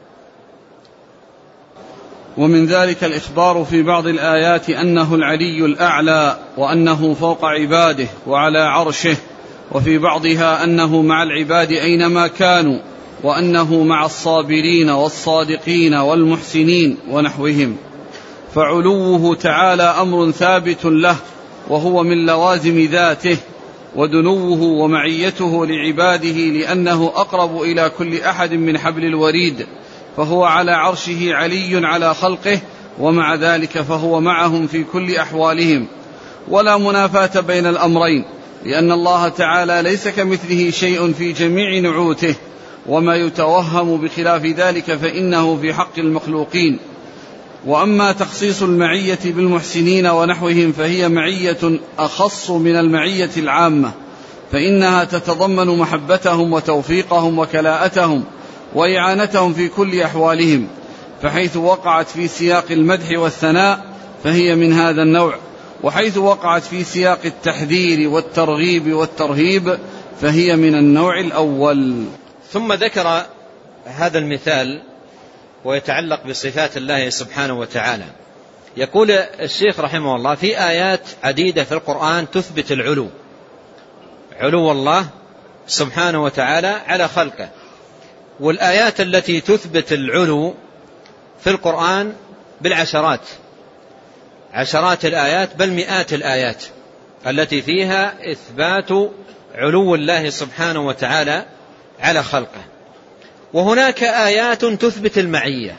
ومن ذلك الإخبار في بعض الآيات أنه العلي الأعلى وأنه فوق عباده وعلى عرشه، وفي بعضها أنه مع العباد أينما كانوا، وأنه مع الصابرين والصادقين والمحسنين ونحوهم. فعلوه تعالى أمر ثابت له، وهو من لوازم ذاته، ودنوه ومعيته لعباده لأنه أقرب إلى كل أحد من حبل الوريد، فهو على عرشه علي على خلقه، ومع ذلك فهو معهم في كل أحوالهم. ولا منافاة بين الأمرين، لأن الله تعالى ليس كمثله شيء في جميع نعوته، وما يتوهم بخلاف ذلك فإنه في حق المخلوقين. وأما تخصيص المعية بالمحسنين ونحوهم فهي معية أخص من المعية العامة، فإنها تتضمن محبتهم وتوفيقهم وكلاءتهم وإعانتهم في كل أحوالهم، فحيث وقعت في سياق المدح والثناء فهي من هذا النوع، وحيث وقعت في سياق التحذير والترغيب والترهيب فهي من النوع الأول. ثم ذكر هذا المثال ويتعلق بصفات الله سبحانه وتعالى. يقول الشيخ رحمه الله: في آيات عديدة في القرآن تثبت العلو، علو الله سبحانه وتعالى على خلقه. والآيات التي تثبت العلو في القرآن بالعشرات، عشرات الآيات بل مئات الآيات التي فيها إثبات علو الله سبحانه وتعالى على خلقه. وهناك آيات تثبت المعية،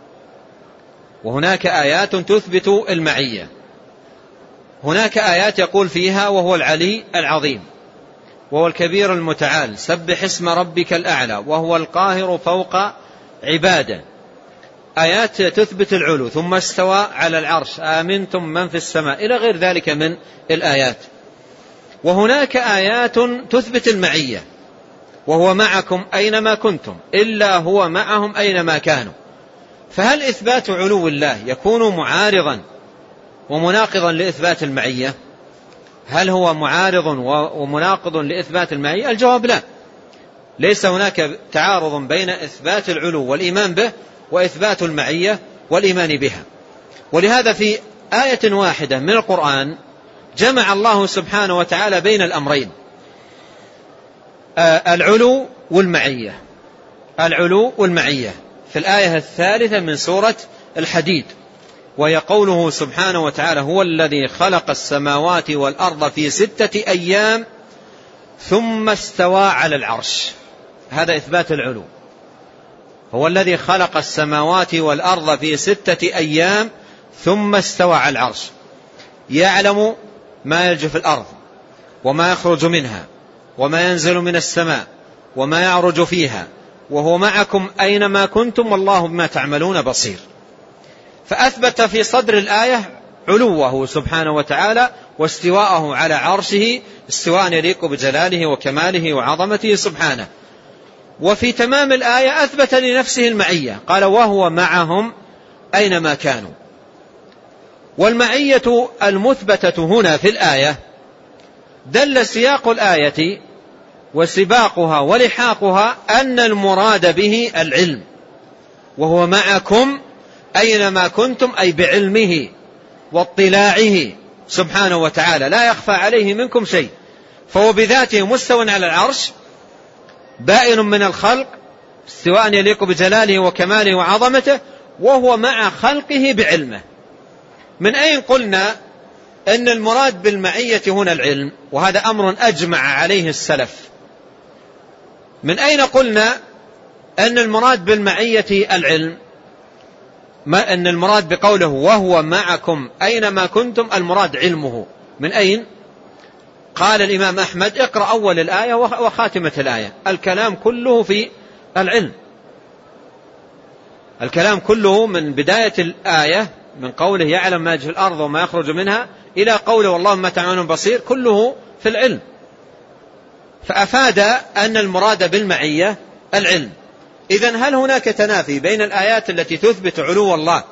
وهناك آيات تثبت المعية. هناك آيات يقول فيها: وهو العلي العظيم، وهو الكبير المتعال، سبح اسم ربك الأعلى، وهو القاهر فوق عباده. آيات تثبت العلو. ثم استوى على العرش، آمنتم من في السماء، إلى غير ذلك من الآيات. وهناك آيات تثبت المعية: وهو معكم أينما كنتم إلا هو معهم أينما كانوا. فهل إثبات علو الله يكون معارضا ومناقضا لإثبات المعية؟ هل هو معارض ومناقض لإثبات المعية؟ الجواب لا، ليس هناك تعارض بين إثبات العلو والإيمان به وإثبات المعية والإيمان بها. ولهذا في آية واحدة من القرآن جمع الله سبحانه وتعالى بين الأمرين: العلو والمعية، العلو والمعية، في الآية الثالثة من سورة الحديد، وهي قوله سبحانه وتعالى: هو الذي خلق السماوات والأرض في 6 أيام ثم استوى على العرش. هذا إثبات العلو. هو الذي خلق السماوات والأرض في 6 أيام ثم استوى على العرش، يعلم ما يلج في الأرض وما يخرج منها وما ينزل من السماء وما يعرج فيها، وهو معكم أينما كنتم والله بما تعملون بصير. فأثبت في صدر الآية علوه سبحانه وتعالى واستواءه على عرشه استواء يليق بجلاله وكماله وعظمته سبحانه. وفي تمام الآية أثبت لنفسه المعية، قال: وهو معهم أينما كانوا. والمعية المثبتة هنا في الآية دل سياق الآية وسباقها ولحاقها أن المراد به العلم، وهو معكم أينما كنتم، أي بعلمه واطلاعه سبحانه وتعالى، لا يخفى عليه منكم شيء. فهو بذاته مستوى على العرش، بائن من الخلق استواء يليق بجلاله وكماله وعظمته، وهو مع خلقه بعلمه. من أين قلنا أن المراد بالمعية هنا العلم؟ وهذا أمر أجمع عليه السلف. من أين قلنا أن المراد بالمعية العلم؟ ما أن المراد بقوله وهو معكم أينما كنتم المراد علمه. من أين؟ قال الإمام أحمد: اقرأ أول الآية وخاتمة الآية، الكلام كله في العلم. الكلام كله من بداية الآية، من قوله يعلم ما يجري في الأرض وما يخرج منها إلى قوله والله بما تعملون بصير، كله في العلم. فأفاد أن المراد بالمعية العلم. إذن هل هناك تنافي بين الآيات التي تثبت علو الله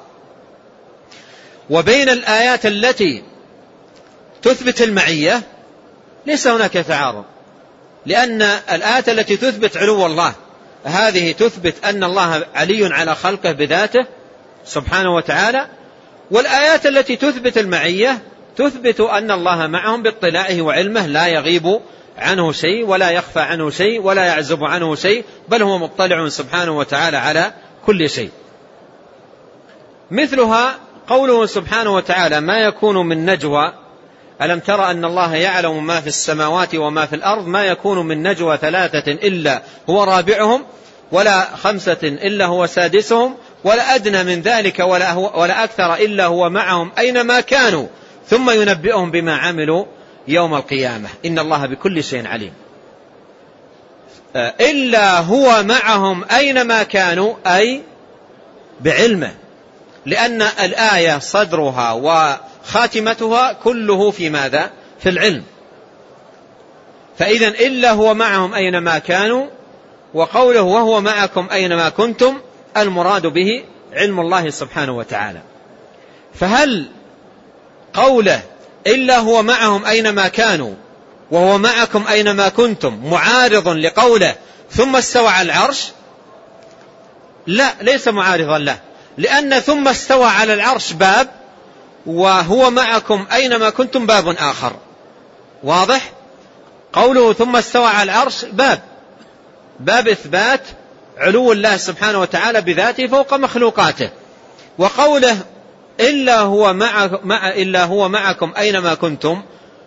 وبين الآيات التي تثبت المعية؟ ليس هناك تعارض، لأن الآيات التي تثبت علو الله هذه تثبت أن الله علي على خلقه بذاته سبحانه وتعالى، والآيات التي تثبت المعية تثبت أن الله معهم باطلاعه وعلمه، لا يغيب عنه شيء ولا يخفى عنه شيء ولا يعزب عنه شيء، بل هو مطلع سبحانه وتعالى على كل شيء. مثلها قوله سبحانه وتعالى: ما يكون من نجوى، ألم ترى أن الله يعلم ما في السماوات وما في الأرض، ما يكون من نجوى 3 إلا هو رابعهم ولا 5 إلا هو سادسهم ولا أدنى من ذلك ولا أكثر إلا هو معهم أينما كانوا ثم ينبئهم بما عملوا يوم القيامة إن الله بكل شيء عليم. إلا هو معهم أينما كانوا، أي بعلمه، لأن الآية صدرها وخاتمتها كله في ماذا؟ في العلم. فإذا إلا هو معهم أينما كانوا، وقوله وهو معكم أينما كنتم المراد به علم الله سبحانه وتعالى. فهل قوله إلا هو معهم أينما كانوا وهو معكم أينما كنتم معارض لقوله ثم استوى على العرش؟ لا، ليس معارضا له، لأن ثم استوى على العرش باب، وهو معكم أينما كنتم باب آخر. واضح؟ قوله ثم استوى على العرش باب إثبات علو الله سبحانه وتعالى بذاته فوق مخلوقاته، وقوله إلا هو معكم أينما كنتم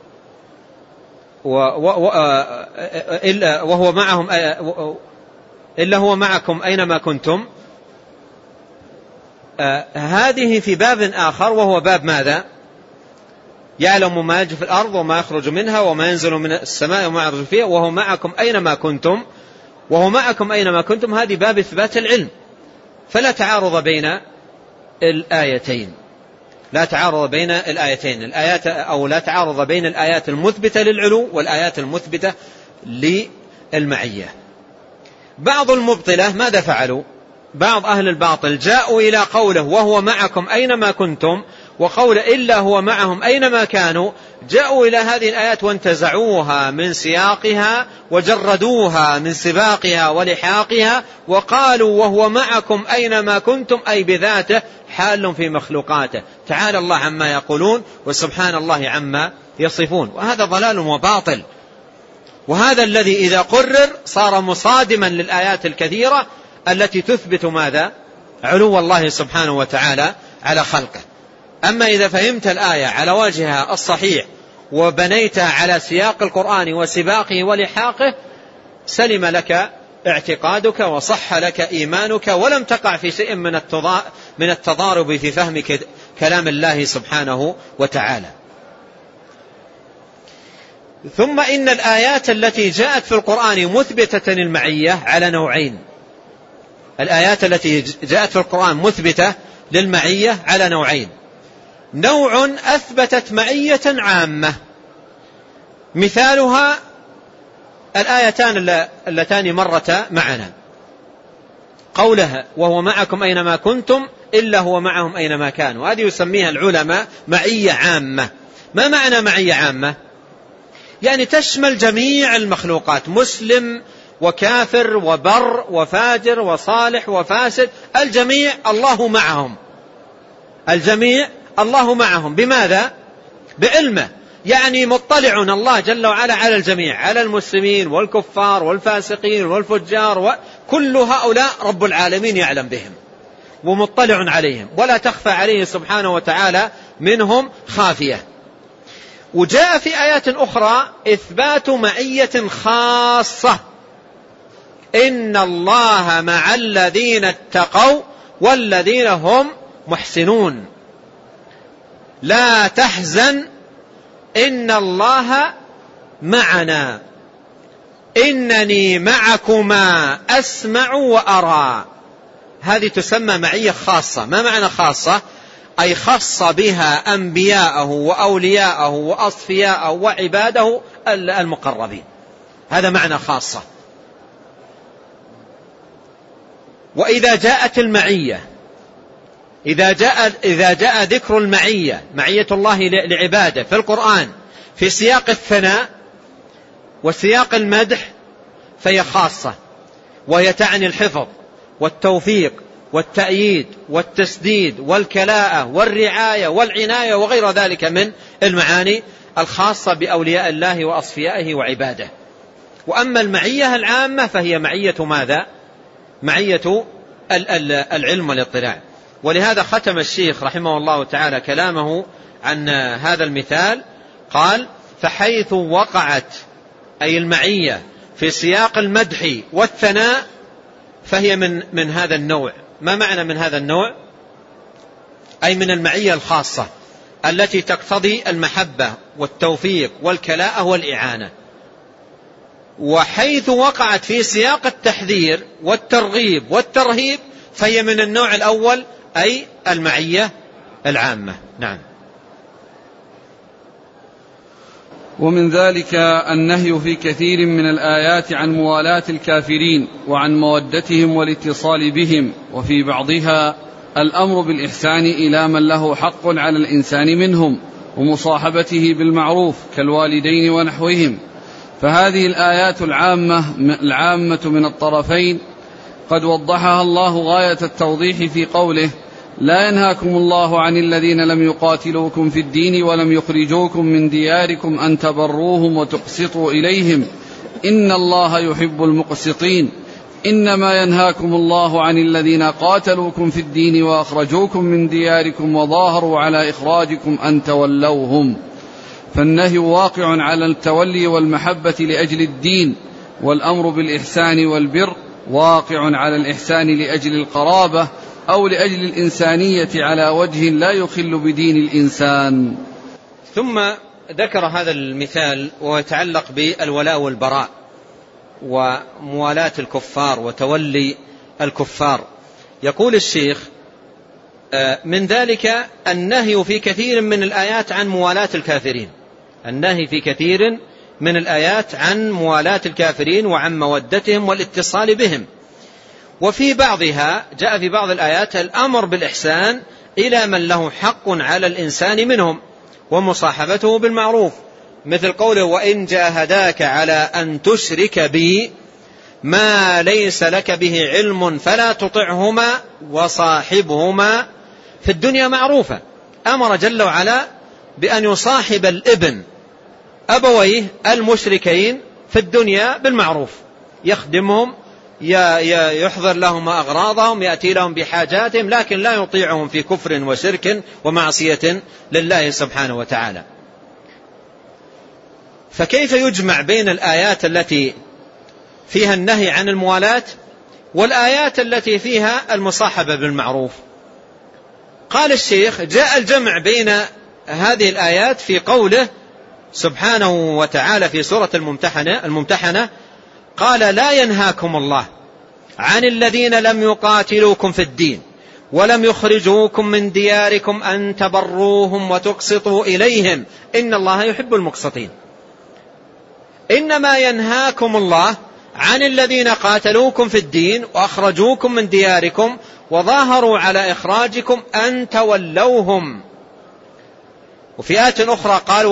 إلا هو معكم أينما كنتم، هذه في باب آخر، وهو باب ماذا؟ يعلم ما يجري في الأرض وما يخرج منها وما ينزل من السماء وما يعرج فيها وهو معكم أينما كنتم، وهو معكم أينما كنتم، هذه باب إثبات العلم. فلا تعارض بين الآيتين، لا تعارض بين الآيتين، الآيات أو لا تعارض بين الآيات المثبتة للعلو والآيات المثبتة للمعية. بعض المبطلة ماذا فعلوا؟ بعض أهل الباطل جاءوا إلى قوله وهو معكم أينما كنتم وقول إلا هو معهم أينما كانوا، جاءوا إلى هذه الآيات وانتزعوها من سياقها وجردوها من سباقها ولحاقها وقالوا وهو معكم أينما كنتم أي بذاته حال في مخلوقاته، تعالى الله عما يقولون وسبحان الله عما يصفون. وهذا ضلال وباطل، وهذا الذي إذا قرر صار مصادما للآيات الكثيرة التي تثبت ماذا؟ علو الله سبحانه وتعالى على خلقه. أما إذا فهمت الآية على وجهها الصحيح وبنيتها على سياق القرآن وسباقه ولحاقه سلم لك اعتقادك وصح لك إيمانك، ولم تقع في شيء من التضارب في فهم كلام الله سبحانه وتعالى. ثم إن الآيات التي جاءت في القرآن مثبتة المعية على نوعين. الآيات التي جاءت في القرآن مثبتة للمعية على نوعين. نوع أثبتت معية عامة، مثالها الآيتان اللتان مرتا معنا، قولها وهو معكم أينما كنتم إلا هو معهم أينما كانوا، هذه يسميها العلماء معية عامة. ما معنى معية عامة؟ يعني تشمل جميع المخلوقات، مسلم وكافر وبر وفاجر وصالح وفاسد، الجميع الله معهم، الجميع الله معهم. بماذا؟ بعلمه، يعني مطلع الله جل وعلا على الجميع، على المسلمين والكفار والفاسقين والفجار، وكل هؤلاء رب العالمين يعلم بهم ومطلع عليهم، ولا تخفى عليه سبحانه وتعالى منهم خافية. وجاء في آيات أخرى إثبات معية خاصة، إن الله مع الذين اتقوا والذين هم محسنون، لا تحزن إن الله معنا إنني معكما أسمع وأرى. هذه تسمى معية خاصة. ما معنى خاصة؟ أي خص بها أنبياءه وأولياءه وأصفياءه وعباده المقربين، هذا معنى خاصة. وإذا جاءت المعية، إذا جاء ذكر المعية، معية الله لعباده في القرآن في سياق الثناء وسياق المدح فهي خاصة، وهي تعني الحفظ والتوفيق والتأييد والتسديد والكلاءة والرعاية والعناية وغير ذلك من المعاني الخاصة بأولياء الله وأصفيائه وعباده. وأما المعية العامة فهي معية ماذا؟ معية العلم والاطلاع. ولهذا ختم الشيخ رحمه الله تعالى كلامه عن هذا المثال، قال فحيث وقعت أي المعية في سياق المدح والثناء فهي من هذا النوع. ما معنى من هذا النوع؟ أي من المعية الخاصة التي تقتضي المحبة والتوفيق والكلاءة والإعانة. وحيث وقعت في سياق التحذير والترغيب والترهيب فهي من النوع الأول أي المعية العامة. نعم. ومن ذلك النهي في كثير من الآيات عن موالاة الكافرين وعن مودتهم والاتصال بهم، وفي بعضها الأمر بالإحسان إلى من له حق على الإنسان منهم ومصاحبته بالمعروف كالوالدين ونحوهم. فهذه الآيات العامة من الطرفين قد وضحها الله غاية التوضيح في قوله: لا ينهاكم الله عن الذين لم يقاتلوكم في الدين ولم يخرجوكم من دياركم أن تبروهم وتقسطوا إليهم إن الله يحب المقسطين. إنما ينهاكم الله عن الذين قاتلوكم في الدين وأخرجوكم من دياركم وظاهروا على إخراجكم أن تولوهم. فالنهي واقع على التولي والمحبة لأجل الدين، والأمر بالإحسان والبر واقع على الإحسان لأجل القرابة أو لأجل الإنسانية على وجه لا يخل بدين الإنسان. ثم ذكر هذا المثال ويتعلق بالولاء والبراء وموالاة الكفار وتولي الكفار. يقول الشيخ: من ذلك النهي في كثير من الآيات عن موالاة الكافرين. النهي في كثير من الآيات عن موالاة الكافرين وعن مودتهم والاتصال بهم. وفي بعضها جاء في بعض الآيات الأمر بالإحسان إلى من له حق على الإنسان منهم ومصاحبته بالمعروف، مثل قوله: وإن جاهداك على أن تشرك بي ما ليس لك به علم فلا تطعهما وصاحبهما في الدنيا معروفا. أمر جل وعلا بأن يصاحب الابن أبويه المشركين في الدنيا بالمعروف، يخدمهم، يحضر لهم أغراضهم، يأتي لهم بحاجاتهم، لكن لا يطيعهم في كفر وشرك ومعصية لله سبحانه وتعالى. فكيف يجمع بين الآيات التي فيها النهي عن الموالاة والآيات التي فيها المصاحبة بالمعروف؟ قال الشيخ: جاء الجمع بين هذه الآيات في قوله سبحانه وتعالى في سورة الممتحنة قال: لا ينهاكم الله عن الذين لم يقاتلوكم في الدين ولم يخرجوكم من دياركم أن تبروهم وتقسطوا إليهم إن الله يحب المقسطين. إنما ينهاكم الله عن الذين قاتلوكم في الدين وأخرجوكم من دياركم وظاهروا على إخراجكم أن تولوهم. وفي آية أخرى قال: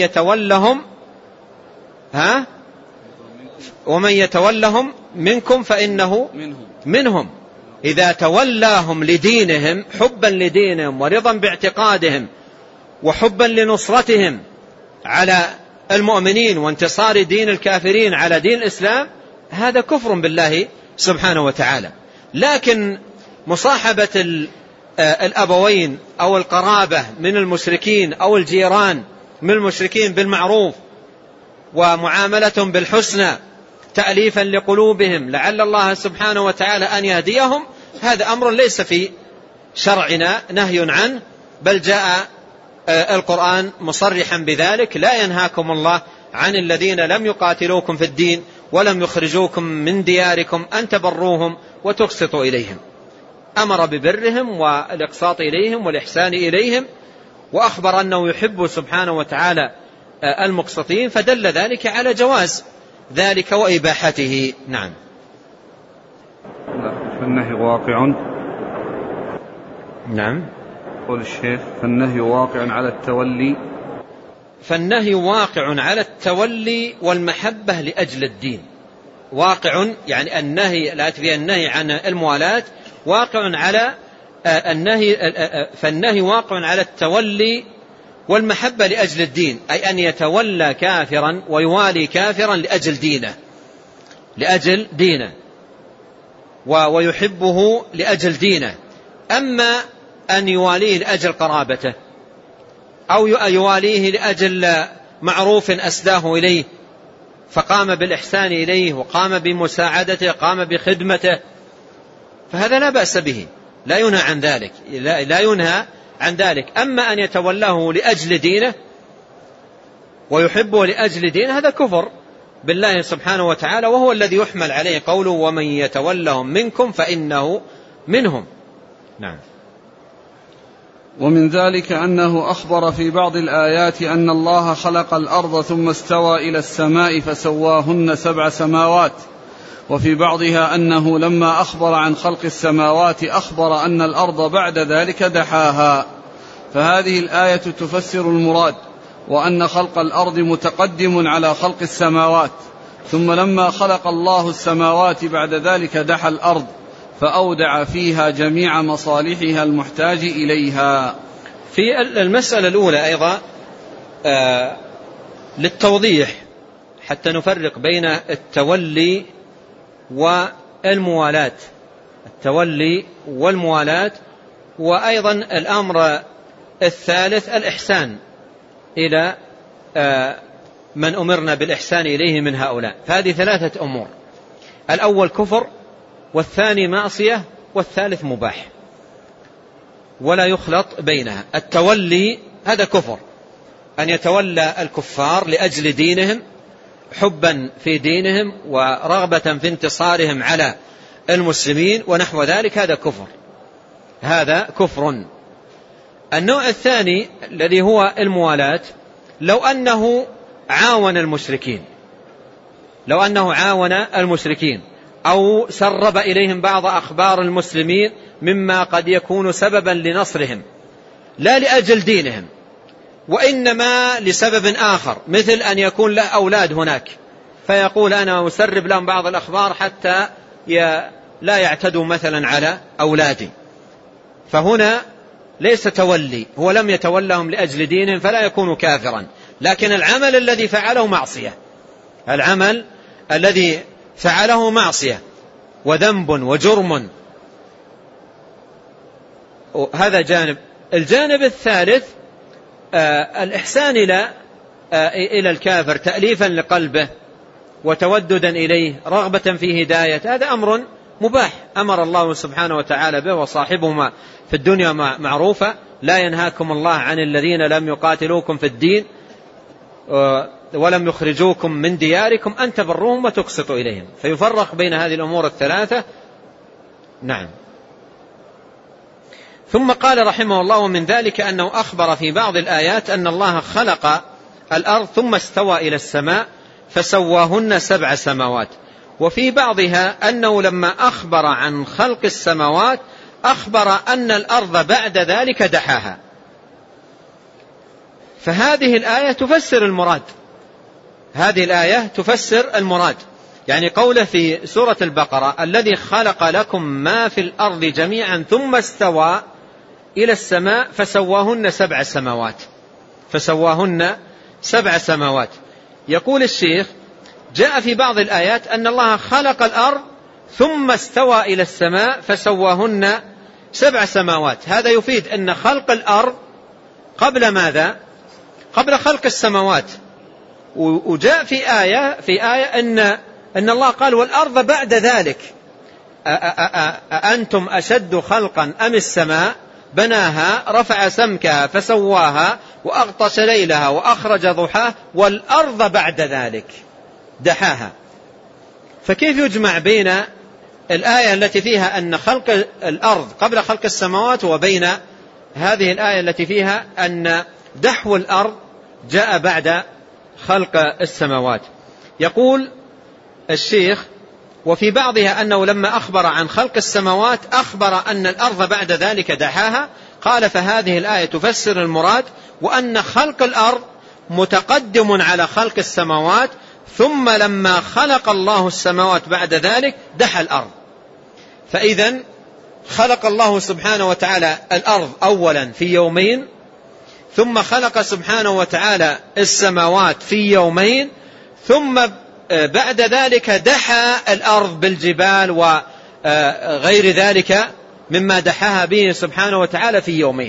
ومن يتولهم منكم فإنه منهم. إذا تولاهم لدينهم، حبا لدينهم ورضا باعتقادهم وحبا لنصرتهم على المؤمنين وانتصار دين الكافرين على دين الإسلام، هذا كفر بالله سبحانه وتعالى. لكن مصاحبة الأبوين أو القرابة من المشركين أو الجيران من المشركين بالمعروف ومعاملتهم بالحسنى تأليفا لقلوبهم لعل الله سبحانه وتعالى أن يهديهم، هذا أمر ليس في شرعنا نهي عنه، بل جاء القرآن مصرحا بذلك: لا ينهاكم الله عن الذين لم يقاتلوكم في الدين ولم يخرجوكم من دياركم أن تبروهم وتقسطوا إليهم. أمر ببرهم والإقساط إليهم والإحسان إليهم، وأخبر أنه يحب سبحانه وتعالى المقسطين، فدل ذلك على جواز ذلك وإباحته. نعم. فالنهي واقع. نعم. قول الشيخ: فالنهي واقع على التولي. فالنهي واقع على التولي والمحبة لأجل الدين. واقع يعني النهي لا فيه النهي عن الموالاة واقع على النهي، فالنهي واقع على التولي والمحبة لأجل الدين، أي أن يتولى كافرا ويوالي كافرا لأجل دينه ويحبه لأجل دينه. أما أن يواليه لأجل قرابته أو يواليه لأجل معروف أسداه إليه فقام بالإحسان إليه وقام بمساعدته قام بخدمته، فهذا لا بأس به، لا ينهى عن ذلك، لا ينهى عن ذلك. أما أن يتولاه لأجل دينه ويحبه لأجل دينه، هذا كفر بالله سبحانه وتعالى، وهو الذي يحمل عليه قوله: ومن يتولهم منكم فإنه منهم. نعم. ومن ذلك أنه أخبر في بعض الآيات أن الله خلق الأرض ثم استوى إلى السماء فسواهن 7 سماوات، وفي بعضها أنه لما أخبر عن خلق السماوات أخبر أن الأرض بعد ذلك دحاها، فهذه الآية تفسر المراد، وأن خلق الأرض متقدم على خلق السماوات، ثم لما خلق الله السماوات بعد ذلك دحى الأرض فأودع فيها جميع مصالحها المحتاج إليها. في المسألة الأولى أيضا للتوضيح حتى نفرق بين التولي والموالاة، التولي والموالاة، وأيضا الأمر الثالث الإحسان إلى من أمرنا بالإحسان إليه من هؤلاء. فهذه 3 أمور: الأول كفر، والثاني معصية، والثالث مباح، ولا يخلط بينها. التولي هذا كفر، أن يتولى الكفار لأجل دينهم، حبا في دينهم ورغبة في انتصارهم على المسلمين ونحو ذلك، هذا كفر، هذا كفر. النوع الثاني الذي هو الموالاة، لو أنه عاون المشركين، لو أنه عاون المشركين أو سرب إليهم بعض أخبار المسلمين مما قد يكون سببا لنصرهم لا لأجل دينهم، وإنما لسبب آخر، مثل أن يكون له أولاد هناك فيقول أنا أسرب لهم بعض الأخبار حتى لا يعتدوا مثلا على أولادي، فهنا ليس تولي، هو لم يتولهم لأجل دينهم فلا يكون كافرا، لكن العمل الذي فعله معصية، العمل الذي فعله معصية وذنب وجرم، هذا جانب. الجانب الثالث الإحسان إلى الكافر تأليفا لقلبه وتوددا إليه، رغبة في هداية، هذا أمر مباح أمر الله سبحانه وتعالى به، وصاحبهما في الدنيا معروفة: لا ينهاكم الله عن الذين لم يقاتلوكم في الدين ولم يخرجوكم من دياركم أن تبروهم وتقسطوا إليهم. فيفرق بين هذه الأمور الثلاثة. نعم. ثم قال رحمه الله: ومن ذلك أنه أخبر في بعض الآيات أن الله خلق الأرض ثم استوى إلى السماء فسواهن 7 سماوات، وفي بعضها أنه لما أخبر عن خلق السماوات أخبر أن الأرض بعد ذلك دحاها. فهذه الآية تفسر المراد، هذه الآية تفسر المراد، يعني قوله في سورة البقرة: الذي خلق لكم ما في الأرض جميعا ثم استوى إلى السماء فسواهن 7 سماوات، فسواهن 7 سماوات. يقول الشيخ: جاء في بعض الآيات أن الله خلق الأرض ثم استوى إلى السماء فسواهن 7 سماوات، هذا يفيد أن خلق الأرض قبل ماذا؟ قبل خلق السماوات. وجاء في آية أن الله قال: والأرض بعد ذلك أأنتم أشد خلقا أم السماء بناها رفع سمكها فسواها وأغطش ليلها وأخرج ضحاها والأرض بعد ذلك دحاها. فكيف يجمع بين الآية التي فيها أن خلق الأرض قبل خلق السماوات وبين هذه الآية التي فيها أن دحو الأرض جاء بعد خلق السماوات؟ يقول الشيخ: وفي بعضها أنه لما أخبر عن خلق السماوات أخبر أن الأرض بعد ذلك دحاها. قال: فهذه الآية تفسر المراد، وأن خلق الأرض متقدم على خلق السماوات، ثم لما خلق الله السماوات بعد ذلك دحى الأرض. فإذن خلق الله سبحانه وتعالى الأرض أولا في يومين، ثم خلق سبحانه وتعالى السماوات في يومين، ثم بعد ذلك دحى الأرض بالجبال وغير ذلك مما دحاها به سبحانه وتعالى في يومين.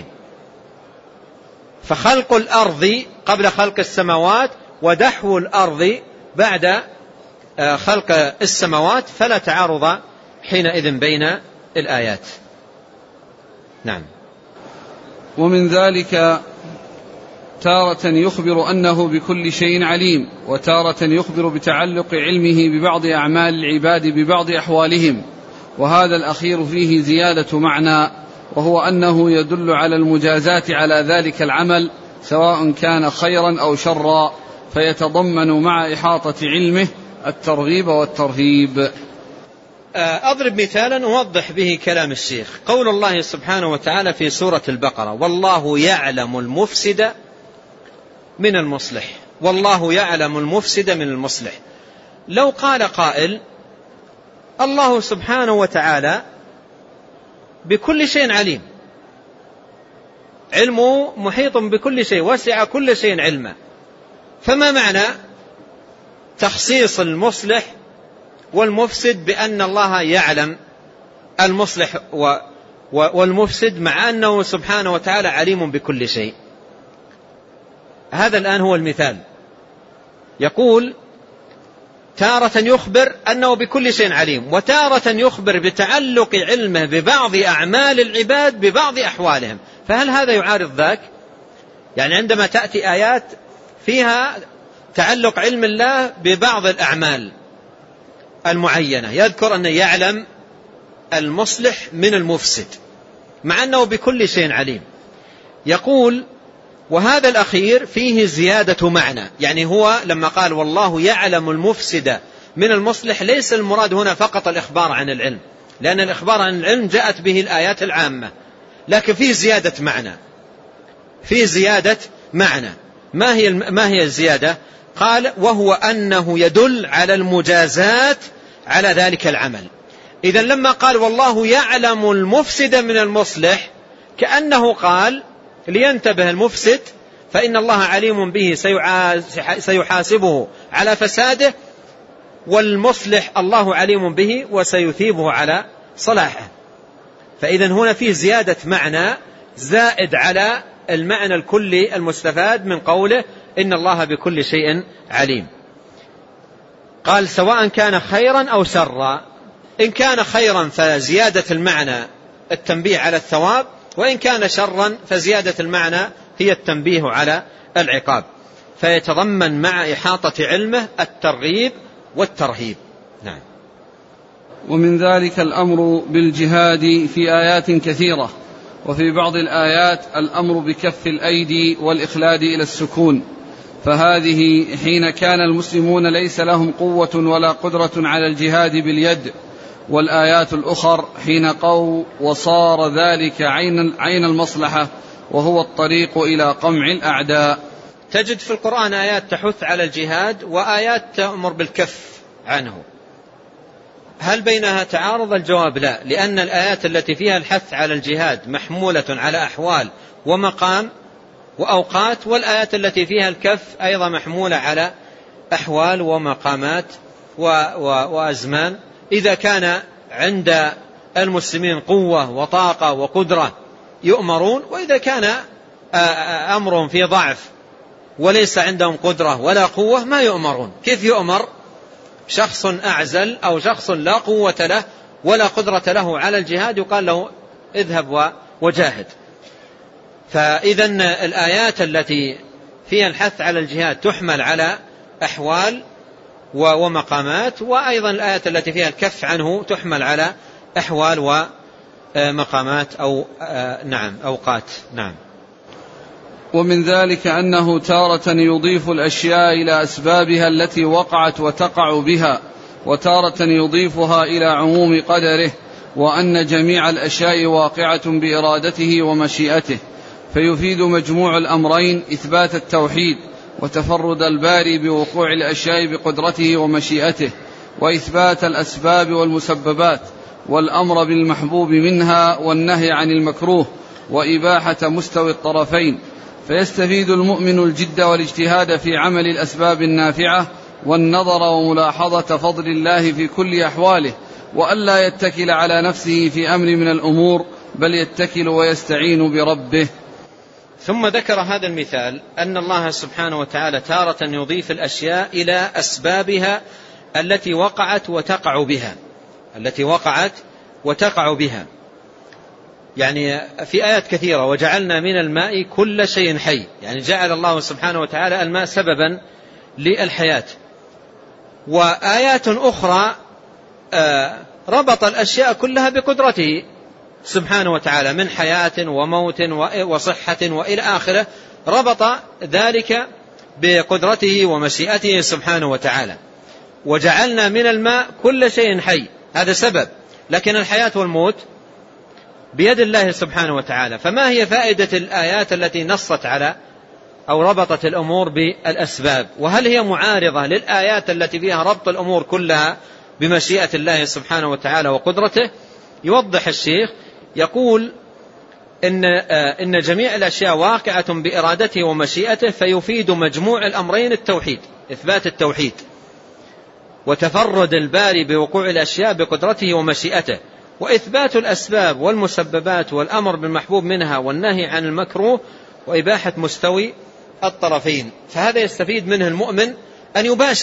فخلق الأرض قبل خلق السماوات، ودحو الأرض بعد خلق السماوات، فلا تعارض حينئذ بين الآيات. نعم. ومن ذلك تارة يخبر أنه بكل شيء عليم، وتارة يخبر بتعلق علمه ببعض أعمال العباد ببعض أحوالهم، وهذا الأخير فيه زيادة معنى، وهو أنه يدل على المجازاة على ذلك العمل سواء كان خيرا أو شرا، فيتضمن مع إحاطة علمه الترغيب والترهيب. أضرب مثالا أوضح به كلام الشيخ. قول الله سبحانه وتعالى في سورة البقرة: والله يعلم المفسد من المصلح، والله يعلم المفسد من المصلح. لو قال قائل: الله سبحانه وتعالى بكل شيء عليم، علمه محيط بكل شيء، وسع كل شيء علما، فما معنى تخصيص المصلح والمفسد بأن الله يعلم المصلح والمفسد مع أنه سبحانه وتعالى عليم بكل شيء؟ هذا الآن هو المثال. يقول: تارة يخبر أنه بكل شيء عليم، وتارة يخبر بتعلق علمه ببعض أعمال العباد ببعض أحوالهم، فهل هذا يعارض ذاك؟ يعني عندما تأتي آيات فيها تعلق علم الله ببعض الأعمال المعينة، يذكر أنه يعلم المصلح من المفسد مع أنه بكل شيء عليم. يقول: وهذا الأخير فيه زيادة معنى. يعني هو لما قال والله يعلم المفسد من المصلح، ليس المراد هنا فقط الإخبار عن العلم، لأن الإخبار عن العلم جاءت به الآيات العامة، لكن فيه زيادة معنى، فيه زيادة معنى. ما هي الزيادة؟ قال: وهو أنه يدل على المجازات على ذلك العمل. إذن لما قال والله يعلم المفسد من المصلح، كأنه قال لينتبه المفسد فإن الله عليم به سيحاسبه على فساده، والمصلح الله عليم به وسيثيبه على صلاحه. فإذن هنا فيه زيادة معنى زائد على المعنى الكلي المستفاد من قوله إن الله بكل شيء عليم. قال: سواء كان خيرا أو شرا. إن كان خيرا فزيادة المعنى التنبيه على الثواب، وإن كان شرا فزيادة المعنى هي التنبيه على العقاب، فيتضمن مع إحاطة علمه الترغيب والترهيب. نعم. ومن ذلك الأمر بالجهاد في آيات كثيرة، وفي بعض الآيات الأمر بكف الأيدي والإخلاد إلى السكون، فهذه حين كان المسلمون ليس لهم قوة ولا قدرة على الجهاد باليد، والآيات الأخر حين قوا وصار ذلك عين المصلحة وهو الطريق إلى قمع الأعداء. تجد في القرآن آيات تحث على الجهاد وآيات تأمر بالكف عنه. هل بينها تعارض؟ الجواب لا، لأن الآيات التي فيها الحث على الجهاد محمولة على أحوال ومقام وأوقات، والآيات التي فيها الكف أيضا محمولة على أحوال ومقامات وأزمان. إذا كان عند المسلمين قوة وطاقة وقدرة يؤمرون، وإذا كان أمرهم في ضعف وليس عندهم قدرة ولا قوة ما يؤمرون. كيف يؤمر شخص أعزل أو شخص لا قوة له ولا قدرة له على الجهاد يقال له اذهب وجاهد؟ فإذن الآيات التي فيها الحث على الجهاد تحمل على أحوال ومقامات، وأيضا الآيات التي فيها الكف عنه تحمل على أحوال ومقامات أو أوقات. نعم. ومن ذلك أنه تارة يضيف الأشياء إلى أسبابها التي وقعت وتقع بها، وتارة يضيفها إلى عموم قدره، وأن جميع الأشياء واقعة بإرادته ومشيئته، فيفيد مجموع الأمرين إثبات التوحيد وتفرد الباري بوقوع الأشياء بقدرته ومشيئته، وإثبات الأسباب والمسببات، والأمر بالمحبوب منها والنهي عن المكروه، وإباحة مستوي الطرفين. فيستفيد المؤمن الجد والاجتهاد في عمل الأسباب النافعة، والنظر وملاحظة فضل الله في كل أحواله، وألا يتكل على نفسه في أمر من الأمور، بل يتكل ويستعين بربه. ثم ذكر هذا المثال أن الله سبحانه وتعالى تارة يضيف الأشياء إلى أسبابها التي وقعت وتقع بها، يعني في آيات كثيرة: وجعلنا من الماء كل شيء حي، يعني جعل الله سبحانه وتعالى الماء سببا للحياة. وآيات أخرى ربط الأشياء كلها بقدرته سبحانه وتعالى من حياة وموت وصحة وإلى آخره، ربط ذلك بقدرته ومشيئته سبحانه وتعالى. وجعلنا من الماء كل شيء حي، هذا سبب، لكن الحياة والموت بيد الله سبحانه وتعالى. فما هي فائدة الآيات التي نصت على أو ربطت الأمور بالأسباب؟ وهل هي معارضة للآيات التي فيها ربط الأمور كلها بمشيئة الله سبحانه وتعالى وقدرته؟ يوضح الشيخ يقول إن جميع الأشياء واقعة بإرادته ومشيئته، فيفيد مجموع الأمرين التوحيد، إثبات التوحيد وتفرد الباري بوقوع الأشياء بقدرته ومشيئته، وإثبات الأسباب والمسببات والأمر بالمحبوب منها والنهي عن المكروه وإباحة مستوي الطرفين. فهذا يستفيد منه المؤمن أن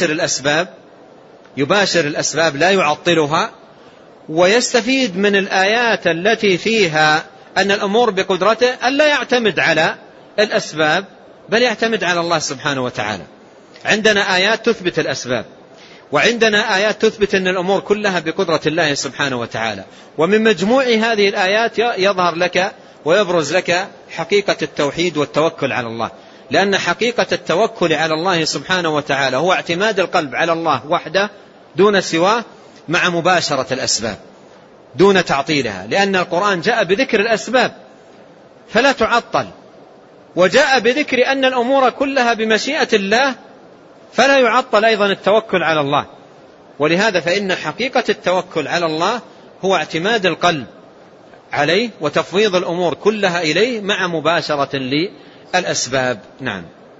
يباشر الأسباب لا يعطلها، ويستفيد من الآيات التي فيها أن الأمور بقدرته أن لا يعتمد على الأسباب بل يعتمد على الله سبحانه وتعالى. عندنا آيات تثبت الأسباب، وعندنا آيات تثبت أن الأمور كلها بقدرة الله سبحانه وتعالى. ومن مجموع هذه الآيات يظهر لك ويبرز لك حقيقة التوحيد والتوكل على الله، لأن حقيقة التوكل على الله سبحانه وتعالى هو اعتماد القلب على الله وحده دون سواه، مع مباشرة الأسباب دون تعطيلها، لأن القرآن جاء بذكر الأسباب فلا تعطل، وجاء بذكر أن الأمور كلها بمشيئة الله فلا يعطل أيضا التوكل على الله. ولهذا فإن حقيقة التوكل على الله هو اعتماد القلب عليه وتفويض الأمور كلها إليه مع مباشرة للأسباب. نعم.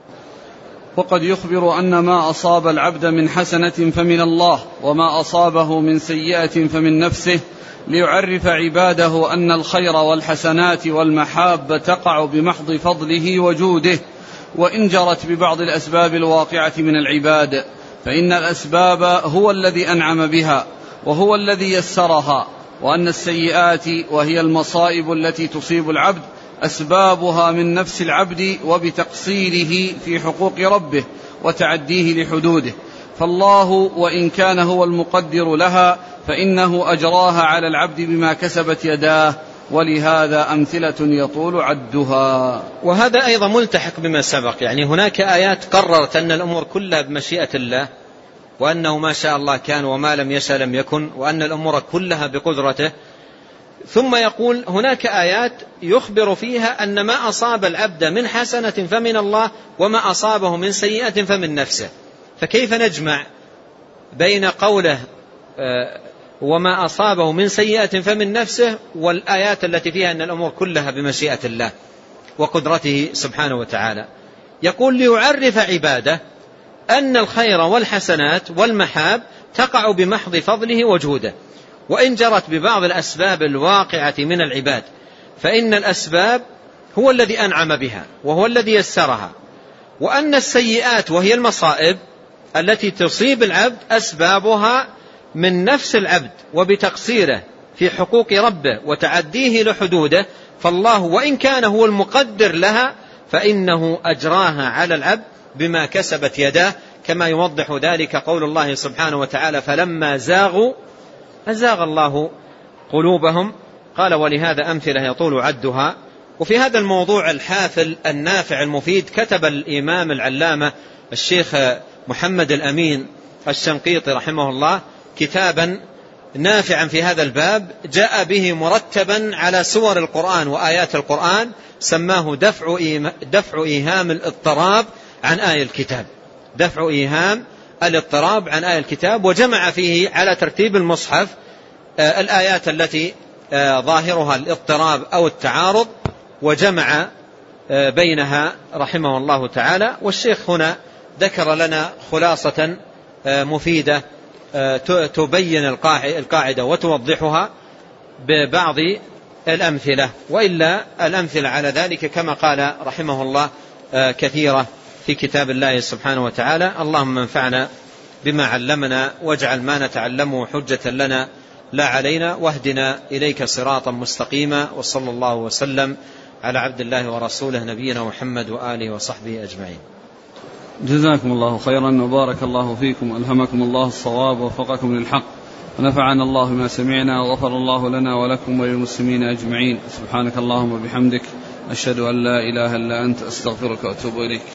وقد يخبر أن ما أصاب العبد من حسنة فمن الله، وما أصابه من سيئة فمن نفسه، ليعرف عباده أن الخير والحسنات والمحاب تقع بمحض فضله وجوده، وإن جرت ببعض الأسباب الواقعة من العباد، فإن الأسباب هو الذي أنعم بها وهو الذي يسرها، وأن السيئات وهي المصائب التي تصيب العبد أسبابها من نفس العبد وبتقصيره في حقوق ربه وتعديه لحدوده، فالله وإن كان هو المقدر لها فإنه أجراها على العبد بما كسبت يداه، ولهذا أمثلة يطول عدها. وهذا أيضا ملتحق بما سبق، يعني هناك آيات قررت أن الأمور كلها بمشيئة الله، وأنه ما شاء الله كان وما لم يشاء لم يكن، وأن الأمور كلها بقدرته. ثم يقول هناك آيات يخبر فيها أن ما أصاب العبد من حسنة فمن الله، وما أصابه من سيئة فمن نفسه. فكيف نجمع بين قوله وما أصابه من سيئة فمن نفسه والآيات التي فيها أن الأمور كلها بمشيئة الله وقدرته سبحانه وتعالى؟ يقول ليعرف عباده أن الخير والحسنات والمحاب تقع بمحض فضله وجوده، وإن جرت ببعض الأسباب الواقعة من العباد، فإن الأسباب هو الذي أنعم بها وهو الذي يسرها، وأن السيئات وهي المصائب التي تصيب العبد أسبابها من نفس العبد وبتقصيره في حقوق ربه وتعديه لحدوده، فالله وإن كان هو المقدر لها فإنه أجراها على العبد بما كسبت يداه، كما يوضح ذلك قول الله سبحانه وتعالى فلما زاغوا أزاغ الله قلوبهم. قال ولهذا أمثلة يطول عدها. وفي هذا الموضوع الحافل النافع المفيد كتب الإمام العلامة الشيخ محمد الأمين الشنقيطي رحمه الله كتابا نافعا في هذا الباب، جاء به مرتبا على سور القرآن وآيات القرآن، سماه دفع إيهام الاضطراب عن آية الكتاب، دفع إيهام الاضطراب عن آية الكتاب، وجمع فيه على ترتيب المصحف الآيات التي ظاهرها الاضطراب أو التعارض، وجمع بينها رحمه الله تعالى. والشيخ هنا ذكر لنا خلاصة مفيدة تبين القاعدة وتوضحها ببعض الأمثلة، وإلا الأمثلة على ذلك كما قال رحمه الله كثيرة في كتاب الله سبحانه وتعالى. اللهم انفعنا بما علمنا، واجعل ما نتعلمه حجة لنا لا علينا، واهدنا إليك صراطا مستقيما. وصلى الله وسلم على عبد الله ورسوله نبينا محمد وآله وصحبه أجمعين. جزاكم الله خيرا وبارك الله فيكم، ألهمكم الله الصواب ووفقكم للحق. ونفعنا الله بما سمعنا، وغفر الله لنا ولكم وللمسلمين أجمعين. سبحانك اللهم وبحمدك، أشهد أن لا إله إلا أنت، أستغفرك وأتوب إليك.